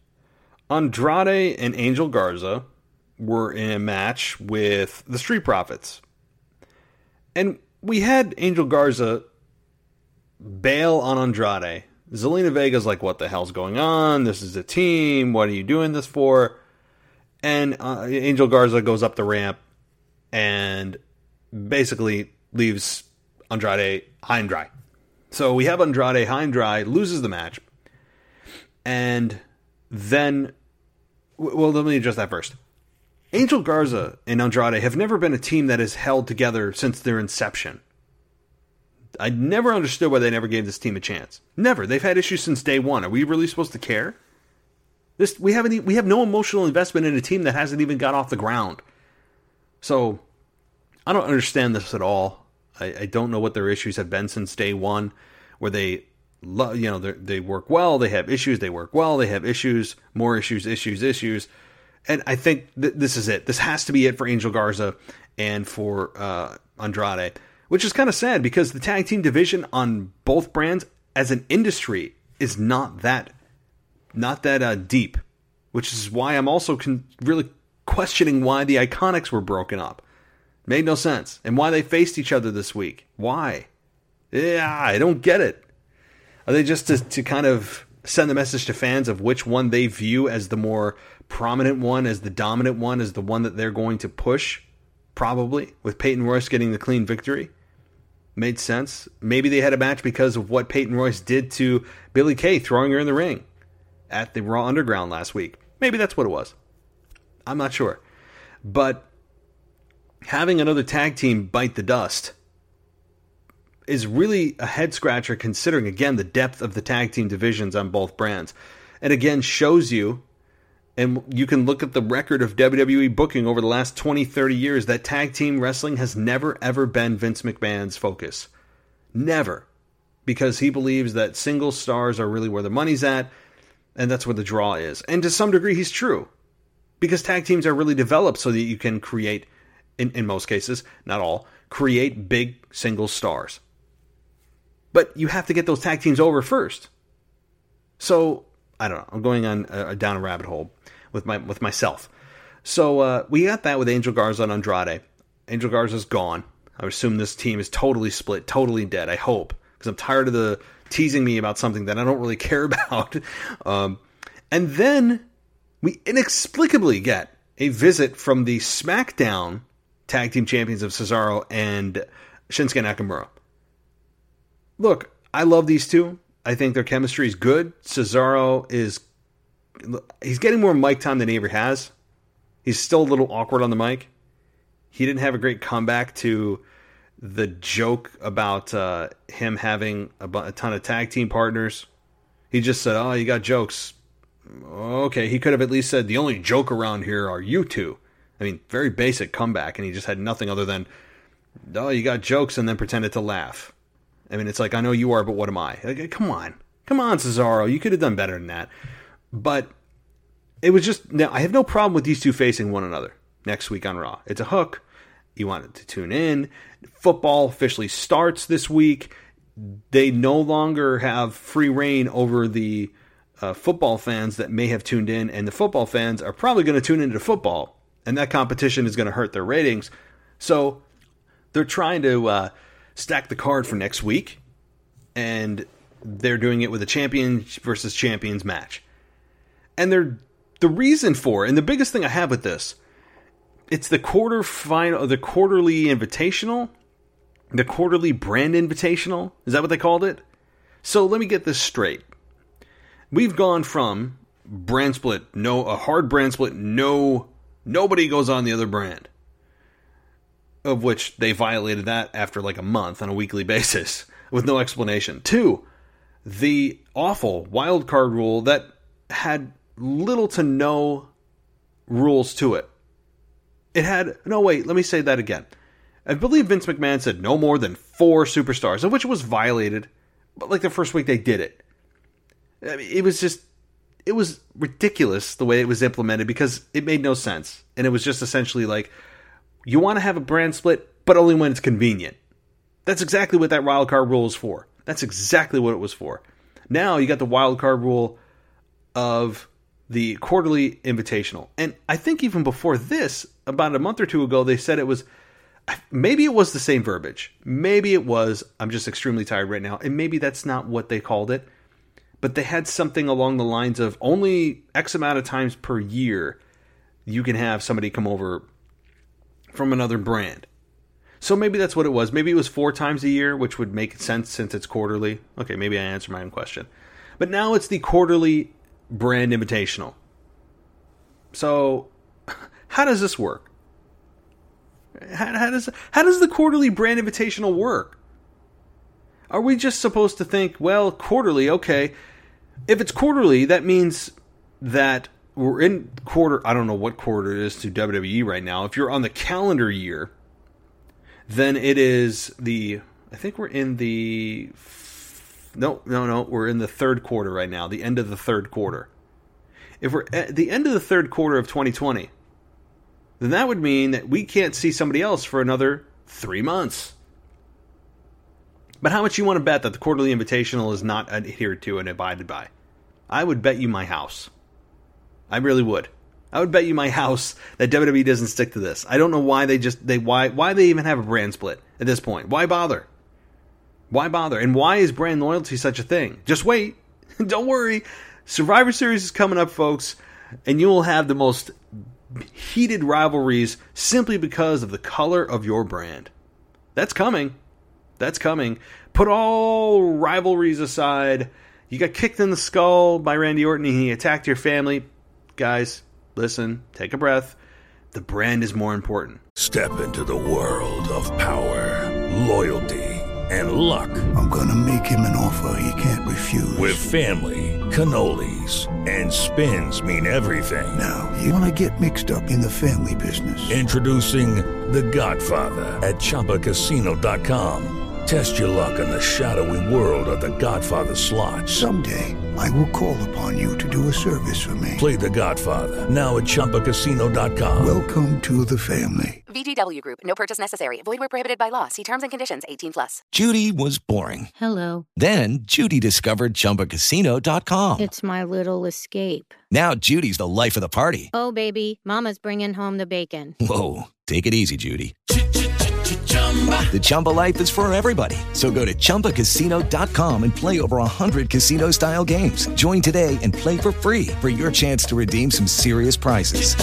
Andrade and Angel Garza were in a match with the Street Profits. And we had Angel Garza bail on Andrade. Zelina Vega's like, what the hell's going on? This is a team. What are you doing this for? And Angel Garza goes up the ramp and basically leaves Andrade high and dry. So we have Andrade high and dry, loses the match. And then, well, let me address that first. Angel Garza and Andrade have never been a team that has held together since their inception. I never understood why they never gave this team a chance. Never. They've had issues since day one. Are we really supposed to care? We have no emotional investment in a team that hasn't even got off the ground. So I don't understand this at all. I don't know what their issues have been since day one, where they work well, they have issues, they work well, they have issues, more issues. And I think this is it. This has to be it for Angel Garza and for Andrade, which is kind of sad because the tag team division on both brands as an industry is not that deep, which is why I'm also really questioning why the Iconics were broken up. Made no sense. And why they faced each other this week. Why? Yeah, I don't get it. Are they just to kind of send the message to fans of which one they view as the more prominent one, as the dominant one, as the one that they're going to push? Probably, with Peyton Royce getting the clean victory. Made sense. Maybe they had a match because of what Peyton Royce did to Billie Kay, throwing her in the ring at the Raw Underground last week. Maybe that's what it was. I'm not sure. But having another tag team bite the dust is really a head scratcher, considering, again, the depth of the tag team divisions on both brands. And again, shows you, and you can look at the record of WWE booking over the last 20, 30 years, that tag team wrestling has never, ever been Vince McMahon's focus. Never. Because he believes that single stars are really where the money's at, and that's where the draw is. And to some degree, he's true. Because tag teams are really developed so that you can create, in most cases, not all, create big single stars. But you have to get those tag teams over first. So, I don't know. I'm going on down a rabbit hole with myself. So, we got that with Angel Garza and Andrade. Angel Garza's gone. I would assume this team is totally split, totally dead. I hope. Because I'm tired of the teasing me about something that I don't really care about. And then we inexplicably get a visit from the SmackDown Tag Team Champions of Cesaro and Shinsuke Nakamura. Look, I love these two. I think their chemistry is good. Cesaro he's getting more mic time than he ever has. He's still a little awkward on the mic. He didn't have a great comeback to the joke about him having a ton of tag team partners. He just said, oh, you got jokes. Okay, he could have at least said, the only joke around here are you two. I mean, very basic comeback, and he just had nothing other than, oh, you got jokes, and then pretended to laugh. I mean, it's like, I know you are, but what am I? Like, come on, Cesaro. You could have done better than that. But it was just, now, I have no problem with these two facing one another next week on Raw. It's a hook. You wanted to tune in. Football officially starts this week. They no longer have free reign over the football fans that may have tuned in, and the football fans are probably going to tune into football, and that competition is going to hurt their ratings. So they're trying to stack the card for next week, and they're doing it with a champions versus champions match. And the reason for it, and the biggest thing I have with this, it's the quarterly invitational, the quarterly brand invitational. Is that what they called it? So let me get this straight. We've gone from brand split, a hard brand split, nobody goes on the other brand, of which they violated that after like a month on a weekly basis with no explanation, to the awful wild card rule that had little to no rules to it. It had, no wait, let me say that again. I believe Vince McMahon said no more than 4 superstars, of which was violated, but like the first week they did it. I mean, it was ridiculous the way it was implemented because it made no sense. And it was just essentially like, you want to have a brand split, but only when it's convenient. That's exactly what that wild card rule is for. That's exactly what it was for. Now you got the wild card rule of the quarterly invitational. And I think even before this, about a month or two ago, they said it was, maybe it was the same verbiage. Maybe it was, I'm just extremely tired right now. And maybe that's not what they called it. But they had something along the lines of only X amount of times per year you can have somebody come over from another brand. So maybe that's what it was. Maybe it was 4 times a year, which would make sense since it's quarterly. Okay, maybe I answered my own question. But now it's the quarterly brand invitational. So how does this work? How does the quarterly brand invitational work? Are we just supposed to think, well, quarterly, okay. If it's quarterly, that means that we're in quarter, I don't know what quarter it is to WWE right now. If you're on the calendar year, then it is I think we're in we're in the third quarter right now, the end of the third quarter. If we're at the end of the third quarter of 2020, then that would mean that we can't see somebody else for another 3 months. But how much you want to bet that the quarterly invitational is not adhered to and abided by? I would bet you my house. I really would. I would bet you my house that WWE doesn't stick to this. I don't know why why they even have a brand split at this point. Why bother? Why bother? And why is brand loyalty such a thing? Just wait. Don't worry. Survivor Series is coming up, folks, and you will have the most heated rivalries simply because of the color of your brand. That's coming. That's coming. Put all rivalries aside. You got kicked in the skull by Randy Orton and he attacked your family. Guys, listen, take a breath. The brand is more important. Step into the world of power, loyalty, and luck. I'm gonna make him an offer he can't refuse. With family, cannolis, and spins mean everything. Now, you wanna get mixed up in the family business. Introducing The Godfather at ChumbaCasino.com. Test your luck in the shadowy world of The Godfather slot. Someday, I will call upon you to do a service for me. Play The Godfather, now at ChumbaCasino.com. Welcome to the family. VGW Group. No purchase necessary. Void where prohibited by law. See terms and conditions. 18+. Judy was boring. Hello. Then Judy discovered ChumbaCasino.com. It's my little escape. Now Judy's the life of the party. Oh, baby, mama's bringing home the bacon. Whoa, take it easy, Judy. The Chumba life is for everybody. So go to ChumbaCasino.com and play over 100 casino-style games. Join today and play for free for your chance to redeem some serious prizes.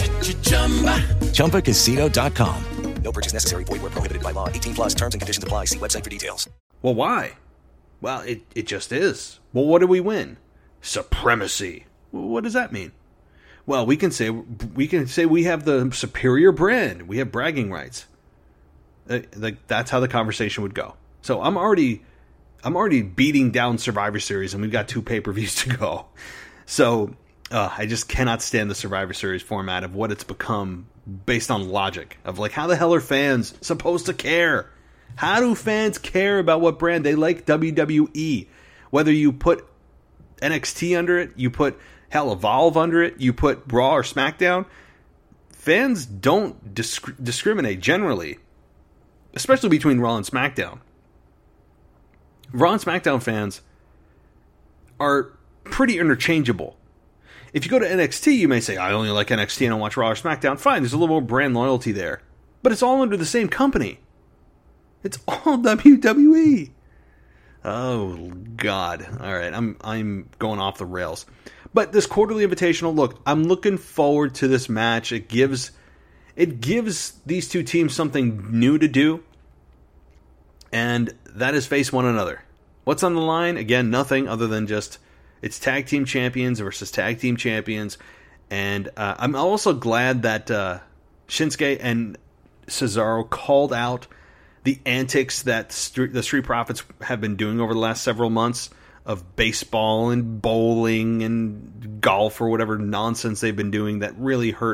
ChumbaCasino.com. No purchase necessary. Void where prohibited by law. 18+. Terms and conditions apply. See website for details. Well, why? Well, it just is. Well, what do we win? Supremacy. What does that mean? Well, we can say we have the superior brand. We have bragging rights. That's how the conversation would go. So I'm already beating down Survivor Series, and we've got 2 pay-per-views to go. So I just cannot stand the Survivor Series format of what it's become based on logic of like, how the hell are fans supposed to care? How do fans care about what brand they like? WWE. Whether you put NXT under it, you put Evolve under it, you put Raw or SmackDown, fans don't discriminate generally. Especially between Raw and SmackDown. Raw and SmackDown fans are pretty interchangeable. If you go to NXT, you may say, I only like NXT and I don't watch Raw or SmackDown. Fine, there's a little more brand loyalty there. But it's all under the same company. It's all WWE. Oh, God. All right, I'm going off the rails. But this quarterly invitational, look, I'm looking forward to this match. It gives these two teams something new to do, and that is face one another. What's on the line? Again, nothing other than just it's tag team champions versus tag team champions. And I'm also glad that Shinsuke and Cesaro called out the antics that the Street Profits have been doing over the last several months of baseball and bowling and golf or whatever nonsense they've been doing that really hurt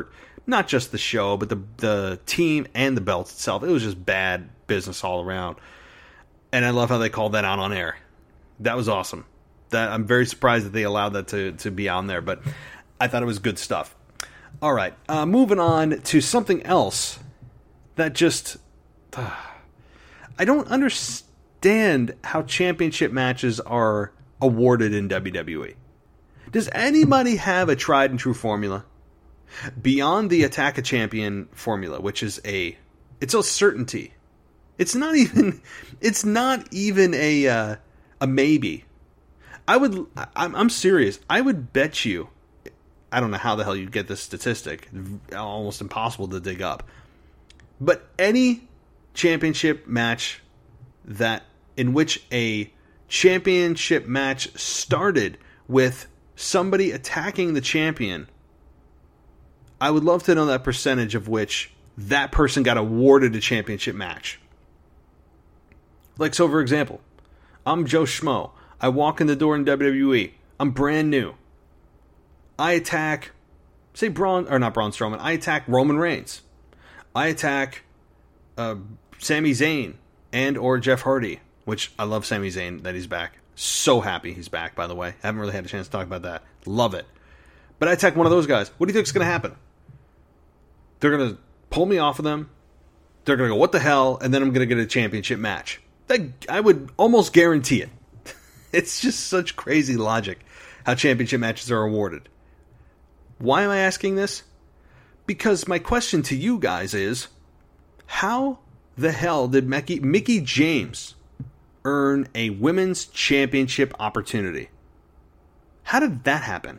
not just the show, but the team and the belt itself. It was just bad business all around. And I love how they called that out on air. That was awesome. I'm very surprised that they allowed that to be on there, but I thought it was good stuff. All right, moving on to something else that just... I don't understand how championship matches are awarded in WWE. Does anybody have a tried and true formula? Beyond the Attack a Champion formula, which is it's a certainty. It's not even a maybe. I'm serious. I would bet you, I don't know how the hell you'd get this statistic. Almost impossible to dig up. But any championship match in which a championship match started with somebody attacking the champion, I would love to know that percentage of which that person got awarded a championship match. Like, so for example, I'm Joe Schmo. I walk in the door in WWE. I'm brand new. I attack, say not Braun Strowman. I attack Roman Reigns. I attack Sami Zayn and or Jeff Hardy, which I love Sami Zayn that he's back. So happy he's back, by the way. Haven't really had a chance to talk about that. Love it. But I attack one of those guys. What do you think is going to happen? They're going to pull me off of them. They're going to go, what the hell? And then I'm going to get a championship match. I would almost guarantee it. It's just such crazy logic how championship matches are awarded. Why am I asking this? Because my question to you guys is, how the hell did Mickie James earn a women's championship opportunity? How did that happen?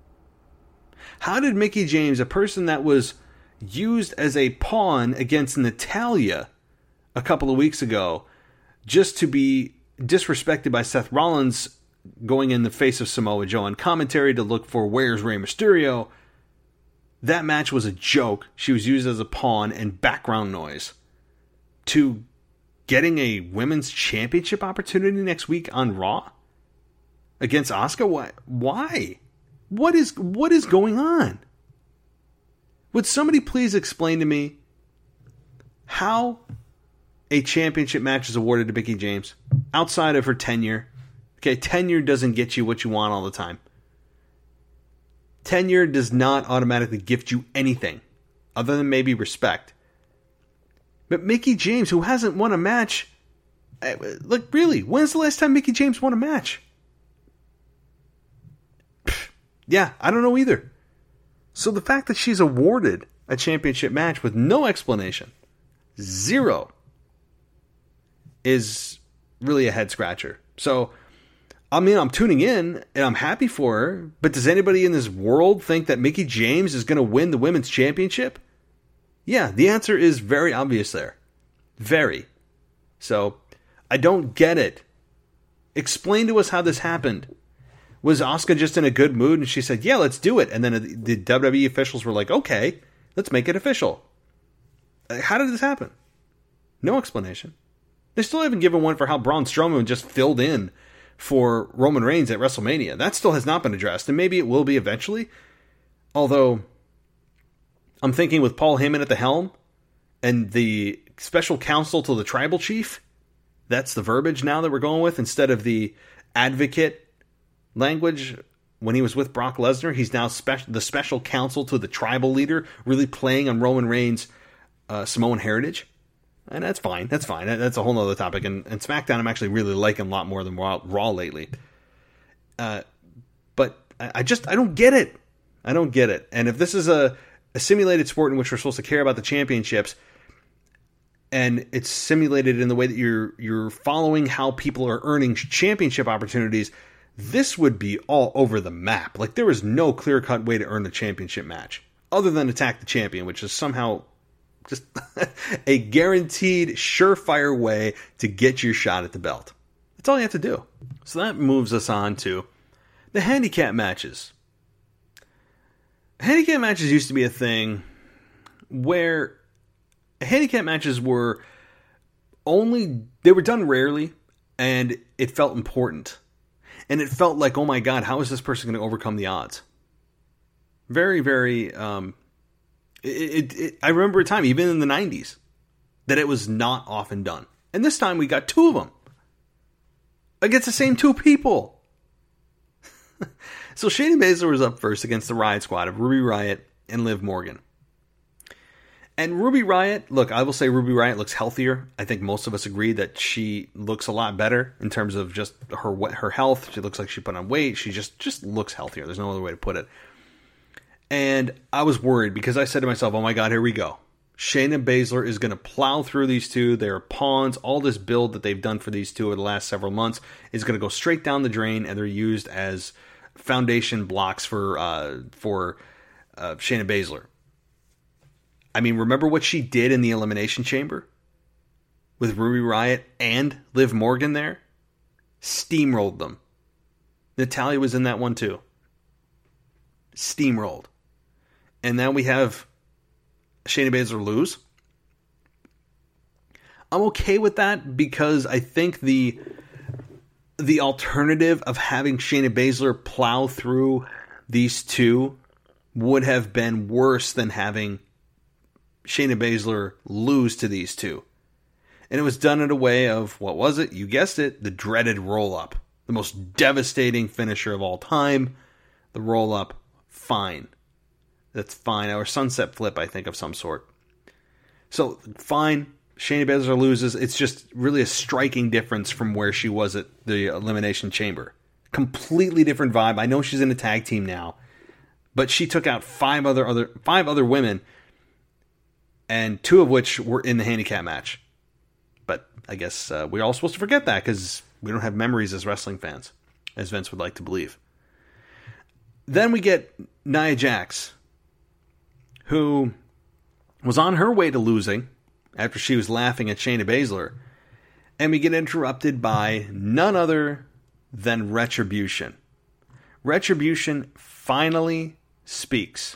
How did Mickie James, a person that was used as a pawn against Natalya a couple of weeks ago, just to be disrespected by Seth Rollins going in the face of Samoa Joe on commentary to look for where's Rey Mysterio? That match was a joke. She was used as a pawn and background noise. To getting a women's championship opportunity next week on Raw against Asuka? Why? What is going on? Would somebody please explain to me how a championship match is awarded to Mickie James outside of her tenure? Okay, tenure doesn't get you what you want all the time. Tenure does not automatically gift you anything other than maybe respect. But Mickie James, who hasn't won a match, look, really, when's the last time Mickie James won a match? Yeah, I don't know either. So the fact that she's awarded a championship match with no explanation, zero, is really a head scratcher. So, I mean, I'm tuning in and I'm happy for her, but does anybody in this world think that Mickie James is going to win the women's championship? Yeah, the answer is very obvious there. Very. So, I don't get it. Explain to us how this happened. Was Asuka just in a good mood and she said, yeah, let's do it. And then the WWE officials were like, okay, let's make it official. How did this happen? No explanation. They still haven't given one for how Braun Strowman just filled in for Roman Reigns at WrestleMania. That still has not been addressed, and maybe it will be eventually. Although, I'm thinking with Paul Heyman at the helm and the special counsel to the tribal chief, that's the verbiage now that we're going with instead of the advocate language. When he was with Brock Lesnar, he's now the special counsel to the tribal leader, really playing on Roman Reigns' Samoan heritage. And that's fine. That's fine. That's a whole other topic. And SmackDown I'm actually really liking a lot more than Raw lately. But I don't get it. I don't get it. And if this is a simulated sport in which we're supposed to care about the championships, and it's simulated in the way that you're following how people are earning championship opportunities, this would be all over the map. Like, there is no clear-cut way to earn a championship match other than attack the champion, which is somehow just a guaranteed, surefire way to get your shot at the belt. That's all you have to do. So that moves us on to the handicap matches. Handicap matches used to be a thing where handicap matches were done rarely, and it felt important. And it felt like, oh my God, how is this person going to overcome the odds? Very, very I remember a time, even in the 90s, that it was not often done. And this time we got two of them against the same two people. So Shayna Baszler was up first against the Riot Squad of Ruby Riott and Liv Morgan. And Ruby Riott, look, I will say Ruby Riott looks healthier. I think most of us agree that she looks a lot better in terms of just her health. She looks like she put on weight. She just looks healthier. There's no other way to put it. And I was worried because I said to myself, oh my God, here we go. Shayna Baszler is going to plow through these two. They're pawns. All this build that they've done for these two over the last several months is going to go straight down the drain, and they're used as foundation blocks for Shayna Baszler. I mean, remember what she did in the Elimination Chamber with Ruby Riott and Liv Morgan there? Steamrolled them. Natalya was in that one too. Steamrolled. And now we have Shayna Baszler lose. I'm okay with that because I think the alternative of having Shayna Baszler plow through these two would have been worse than having Shayna Baszler lose to these two. And it was done in a way of, what was it? You guessed it, the dreaded roll-up. The most devastating finisher of all time. The roll-up, fine. That's fine. Or sunset flip, I think, of some sort. So, fine. Shayna Baszler loses. It's just really a striking difference from where she was at the Elimination Chamber. Completely different vibe. I know she's in a tag team now. But she took out five other women, and two of which were in the handicap match. But I guess we're all supposed to forget that because we don't have memories as wrestling fans, as Vince would like to believe. Then we get Nia Jax, who was on her way to losing after she was laughing at Shayna Baszler, and we get interrupted by none other than Retribution. Retribution finally speaks.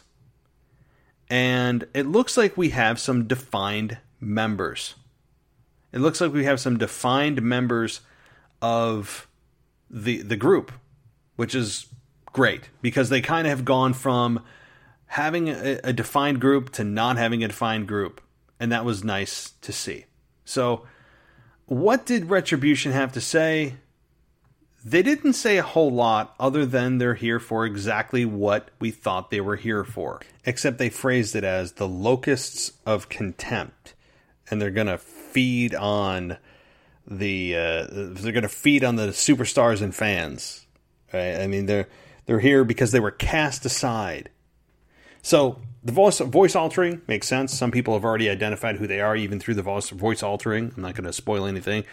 And it looks like we have some defined members. It looks like we have some defined members of the group, which is great because they kind of have gone from having a defined group to not having a defined group. And that was nice to see. So, what did Retribution have to say? They didn't say a whole lot other than they're here for exactly what we thought they were here for. Except they phrased it as the locusts of contempt. And they're going to feed on the superstars and fans. Right? I mean, they're here because they were cast aside. So the voice altering makes sense. Some people have already identified who they are even through the voice altering. I'm not going to spoil anything.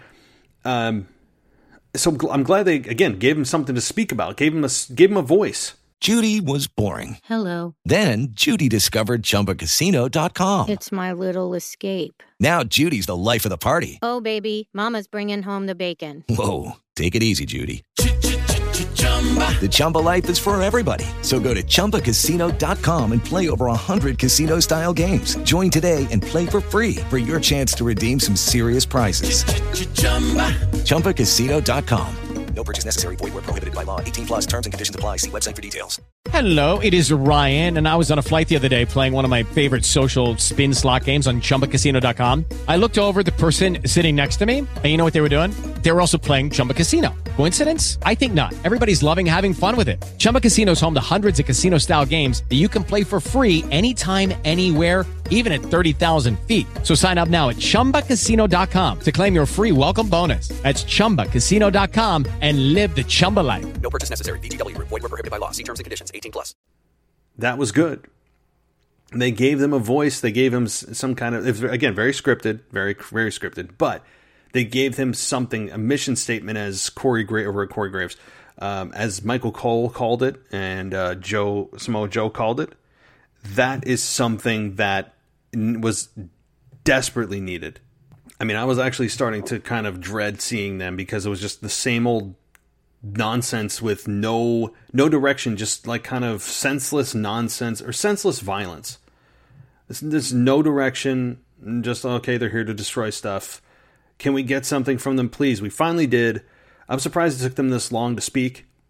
So I'm glad they, again, gave him something to speak about. Gave him a voice. Judy was boring. Hello. Then Judy discovered ChumbaCasino.com. It's my little escape. Now Judy's the life of the party. Oh, baby, mama's bringing home the bacon. Whoa, take it easy, Judy. The Chumba life is for everybody. So go to ChumbaCasino.com and play over 100 casino-style games. Join today and play for free for your chance to redeem some serious prizes. ChumbaCasino.com. No purchase necessary. Void where prohibited by law. 18+ terms and conditions apply. See website for details. Hello, it is Ryan, and I was on a flight the other day playing one of my favorite social spin slot games on ChumbaCasino.com. I looked over at the person sitting next to me, and you know what they were doing? They were also playing Chumba Casino. Coincidence? I think not. Everybody's loving having fun with it. Chumba Casino is home to hundreds of casino-style games that you can play for free anytime, anywhere, even at 30,000 feet. So sign up now at ChumbaCasino.com to claim your free welcome bonus. That's ChumbaCasino.com and live the Chumba life. No purchase necessary. VGW. Void where prohibited by law. See terms and conditions. 18+. That was good. They gave them a voice. They gave him some kind of, again, very scripted, very, very scripted, but they gave him something, a mission statement as Corey Graves, as Michael Cole called it and Samoa Joe called it. That is something that was desperately needed. I mean, I was actually starting to kind of dread seeing them because it was just the same old nonsense with no direction, just like kind of senseless nonsense or senseless violence. There's no direction, just, okay, they're here to destroy stuff. Can we get something from them, please? We finally did. I'm surprised it took them this long to speak.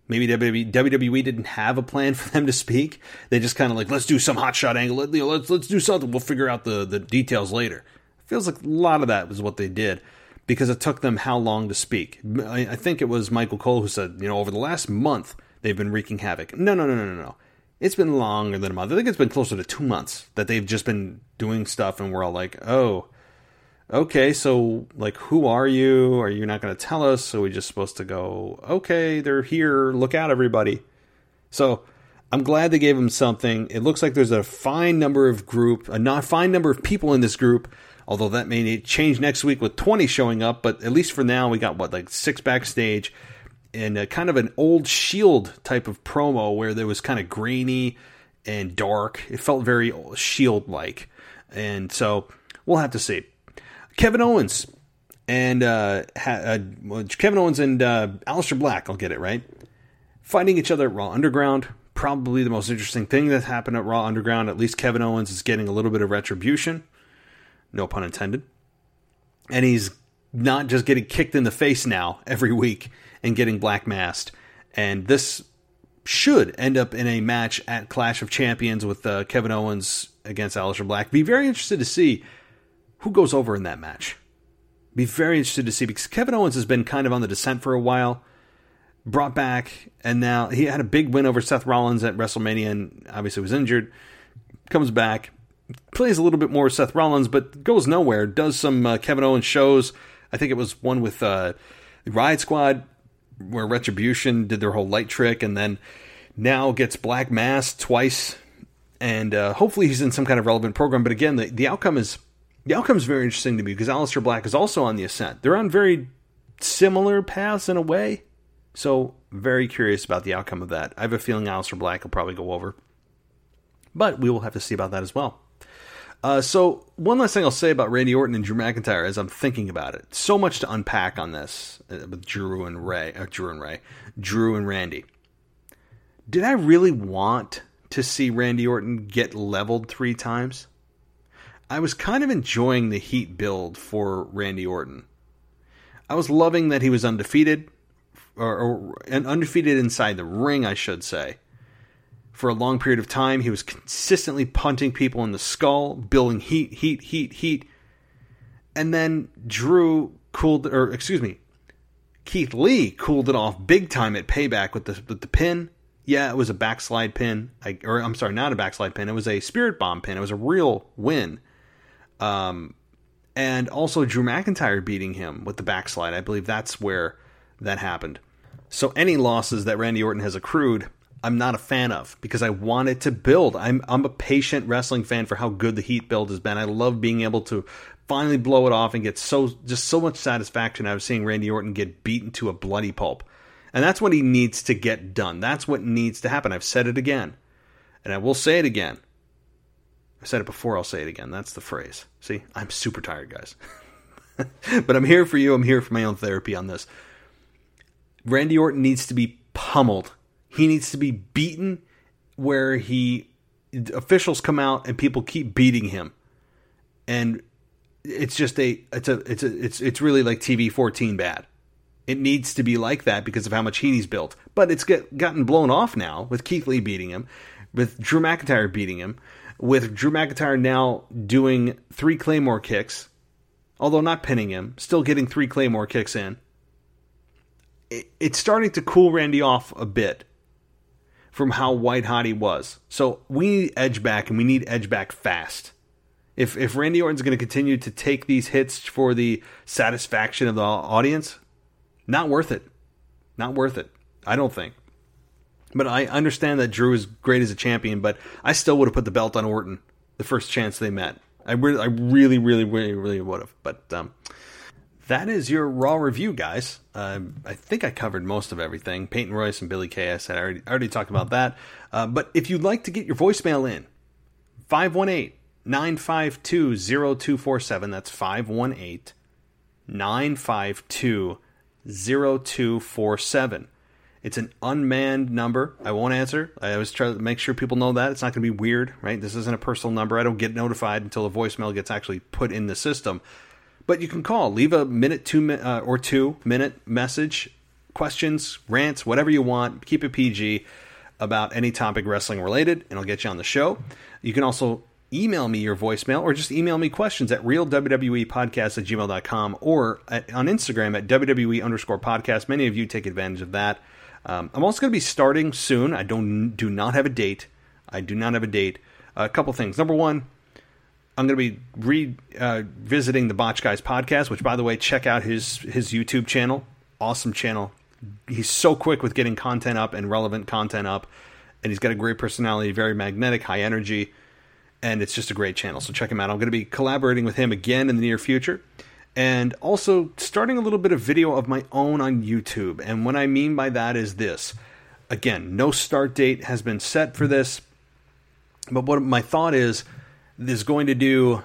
Maybe WWE didn't have a plan for them to speak. They just kind of like, let's do some hot shot angle. Let's do something. We'll figure out the details later. Feels like a lot of that was what they did because it took them how long to speak. I think it was Michael Cole who said, over the last month, they've been wreaking havoc. No. It's been longer than a month. I think it's been closer to 2 months that they've just been doing stuff and we're all like, oh, okay, so, like, who are you? Are you not going to tell us? So we're just supposed to go, okay, they're here. Look out, everybody. So I'm glad they gave them something. It looks like there's a fine number of people in this group, although that may change next week with 20 showing up. But at least for now, we got, 6 backstage and kind of an old Shield type of promo where there was kind of grainy and dark. It felt very Shield-like. And so we'll have to see. Kevin Owens and Aleister Black, I'll get it right, fighting each other at Raw Underground. Probably the most interesting thing that happened at Raw Underground. At least Kevin Owens is getting a little bit of retribution. No pun intended. And he's not just getting kicked in the face now every week and getting black masked. And this should end up in a match at Clash of Champions with Kevin Owens against Aleister Black. Be very interested to see who goes over in that match. Be very interested to see because Kevin Owens has been kind of on the descent for a while. Brought back, and now he had a big win over Seth Rollins at WrestleMania and obviously was injured. Comes back, plays a little bit more with Seth Rollins, but goes nowhere. Does some Kevin Owens shows. I think it was one with the Riot Squad where Retribution did their whole light trick and then now gets black masked twice. And hopefully he's in some kind of relevant program. But again, the outcome is very interesting to me because Aleister Black is also on the ascent. They're on very similar paths in a way. So, very curious about the outcome of that. I have a feeling Aleister Black will probably go over. But we will have to see about that as well. So, one last thing I'll say about Randy Orton and Drew McIntyre as I'm thinking about it. So much to unpack on this with Drew and Randy. Did I really want to see Randy Orton get leveled 3 times? I was kind of enjoying the heat build for Randy Orton. I was loving that he was undefeated. Or undefeated inside the ring, I should say. For a long period of time, he was consistently punting people in the skull, building heat. And then Keith Lee cooled it off big time at Payback with the pin. Yeah, it was a backslide pin. Not a backslide pin. It was a Spirit Bomb pin. It was a real win. And also Drew McIntyre beating him with the backslide. I believe that's where that happened. So any losses that Randy Orton has accrued, I'm not a fan of because I want it to build. I'm a patient wrestling fan for how good the heat build has been. I love being able to finally blow it off and get so much satisfaction out of seeing Randy Orton get beaten to a bloody pulp. And that's what he needs to get done. That's what needs to happen. I've said it again. And I will say it again. I said it before, I'll say it again. That's the phrase. See, I'm super tired, guys. But I'm here for you. I'm here for my own therapy on this. Randy Orton needs to be pummeled. He needs to be beaten where officials come out and people keep beating him. And it's just it's really like TV 14 bad. It needs to be like that because of how much heat he's built. But it's gotten blown off now with Keith Lee beating him, with Drew McIntyre beating him, with Drew McIntyre now doing 3 Claymore kicks, although not pinning him, still getting 3 Claymore kicks in. It's starting to cool Randy off a bit from how white hot he was. So we need edge back, and we need edge back fast. If Randy Orton's going to continue to take these hits for the satisfaction of the audience, not worth it. Not worth it. I don't think. But I understand that Drew is great as a champion, but I still would have put the belt on Orton the first chance they met. I really would have. But that is your Raw review, guys. I think I covered most of everything. Peyton Royce and Billy Kay, I said I already talked about that. But if you'd like to get your voicemail in, 518-952-0247. That's 518-952-0247. It's an unmanned number. I won't answer. I always try to make sure people know that. It's not going to be weird, right? This isn't a personal number. I don't get notified until the voicemail gets actually put in the system. But you can call. Leave a 2 minute message questions, rants, whatever you want. Keep it PG about any topic wrestling related, and I'll get you on the show. You can also email me your voicemail or just email me questions at realwwepodcast@gmail.com or on Instagram at WWE_podcast. Many of you take advantage of that. I'm also going to be starting soon. I do not have a date. A couple things. Number one, I'm going to be revisiting the Botch Guys podcast, which, by the way, check out his YouTube channel. Awesome channel. He's so quick with getting content up and relevant content up, and he's got a great personality, very magnetic, high energy, and it's just a great channel. So check him out. I'm going to be collaborating with him again in the near future, and also starting a little bit of video of my own on YouTube. And what I mean by that is this. Again, no start date has been set for this, but what my thought is going to do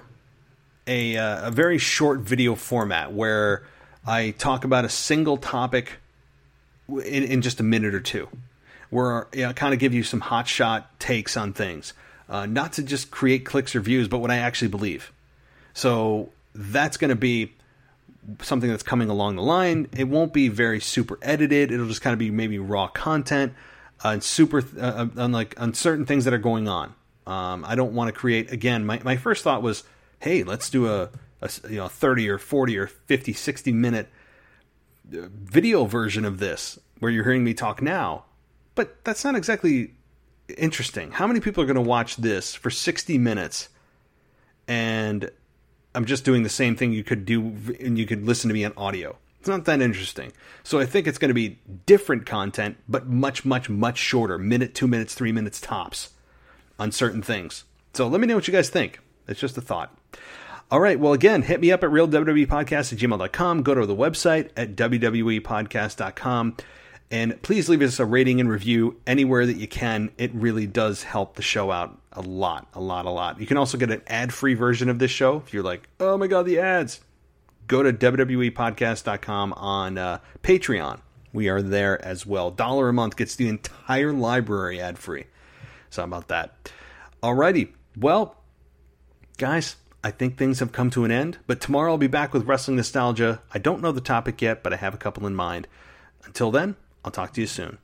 a very short video format where I talk about a single topic in just a minute or two, where I kind of give you some hot shot takes on things, not to just create clicks or views, but what I actually believe. So that's going to be something that's coming along the line. It won't be very super edited. It'll just kind of be maybe raw content and on certain things that are going on. I don't want to create, again, my first thought was, hey, let's do a 30 or 40 or 50, 60 minute video version of this where you're hearing me talk now. But that's not exactly interesting. How many people are going to watch this for 60 minutes and I'm just doing the same thing you could do and you could listen to me on audio? It's not that interesting. So I think it's going to be different content, but much, much, much shorter. Minute, 2 minutes, 3 minutes tops on certain things. So let me know what you guys think. It's just a thought. All right. Well, again, hit me up at realwwepodcast@gmail.com. Go to the website at wwepodcast.com. And please leave us a rating and review anywhere that you can. It really does help the show out a lot. You can also get an ad-free version of this show. If you're like, oh my God, the ads. Go to wwepodcast.com on Patreon. We are there as well. $1 a month gets the entire library ad-free. So how about that? Alrighty. Well, guys, I think things have come to an end. But tomorrow I'll be back with Wrestling Nostalgia. I don't know the topic yet, but I have a couple in mind. Until then, I'll talk to you soon.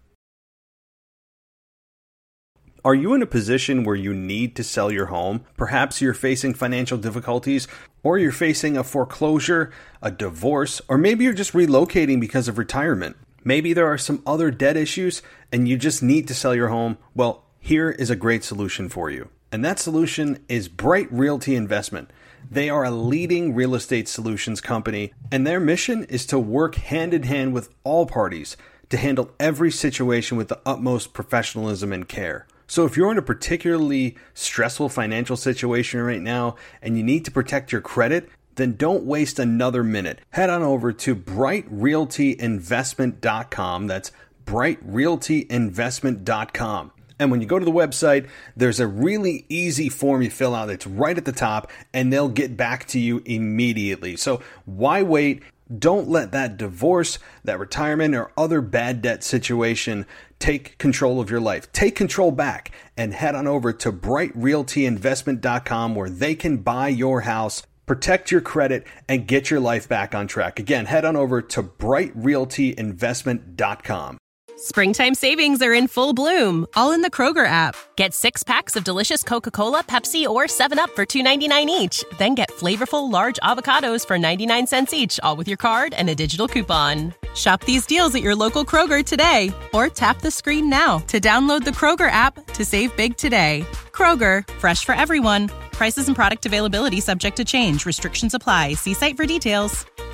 Are you in a position where you need to sell your home? Perhaps you're facing financial difficulties, or you're facing a foreclosure, a divorce, or maybe you're just relocating because of retirement. Maybe there are some other debt issues and you just need to sell your home. Well, here is a great solution for you. And that solution is Bright Realty Investment. They are a leading real estate solutions company, and their mission is to work hand in hand with all parties to handle every situation with the utmost professionalism and care. So if you're in a particularly stressful financial situation right now and you need to protect your credit, then don't waste another minute. Head on over to brightrealtyinvestment.com. That's brightrealtyinvestment.com. And when you go to the website, there's a really easy form you fill out. It's right at the top, and they'll get back to you immediately. So why wait? Don't let that divorce, that retirement, or other bad debt situation take control of your life. Take control back and head on over to brightrealtyinvestment.com where they can buy your house, protect your credit, and get your life back on track. Again, head on over to brightrealtyinvestment.com. Springtime savings are in full bloom, all in the Kroger app. Get 6 packs of delicious Coca-Cola, Pepsi, or 7UP for $2.99 each. Then get flavorful large avocados for 99 cents each, all with your card and a digital coupon. Shop these deals at your local Kroger today, or tap the screen now to download the Kroger app to save big today. Kroger, fresh for everyone. Prices and product availability subject to change. Restrictions apply. See site for details.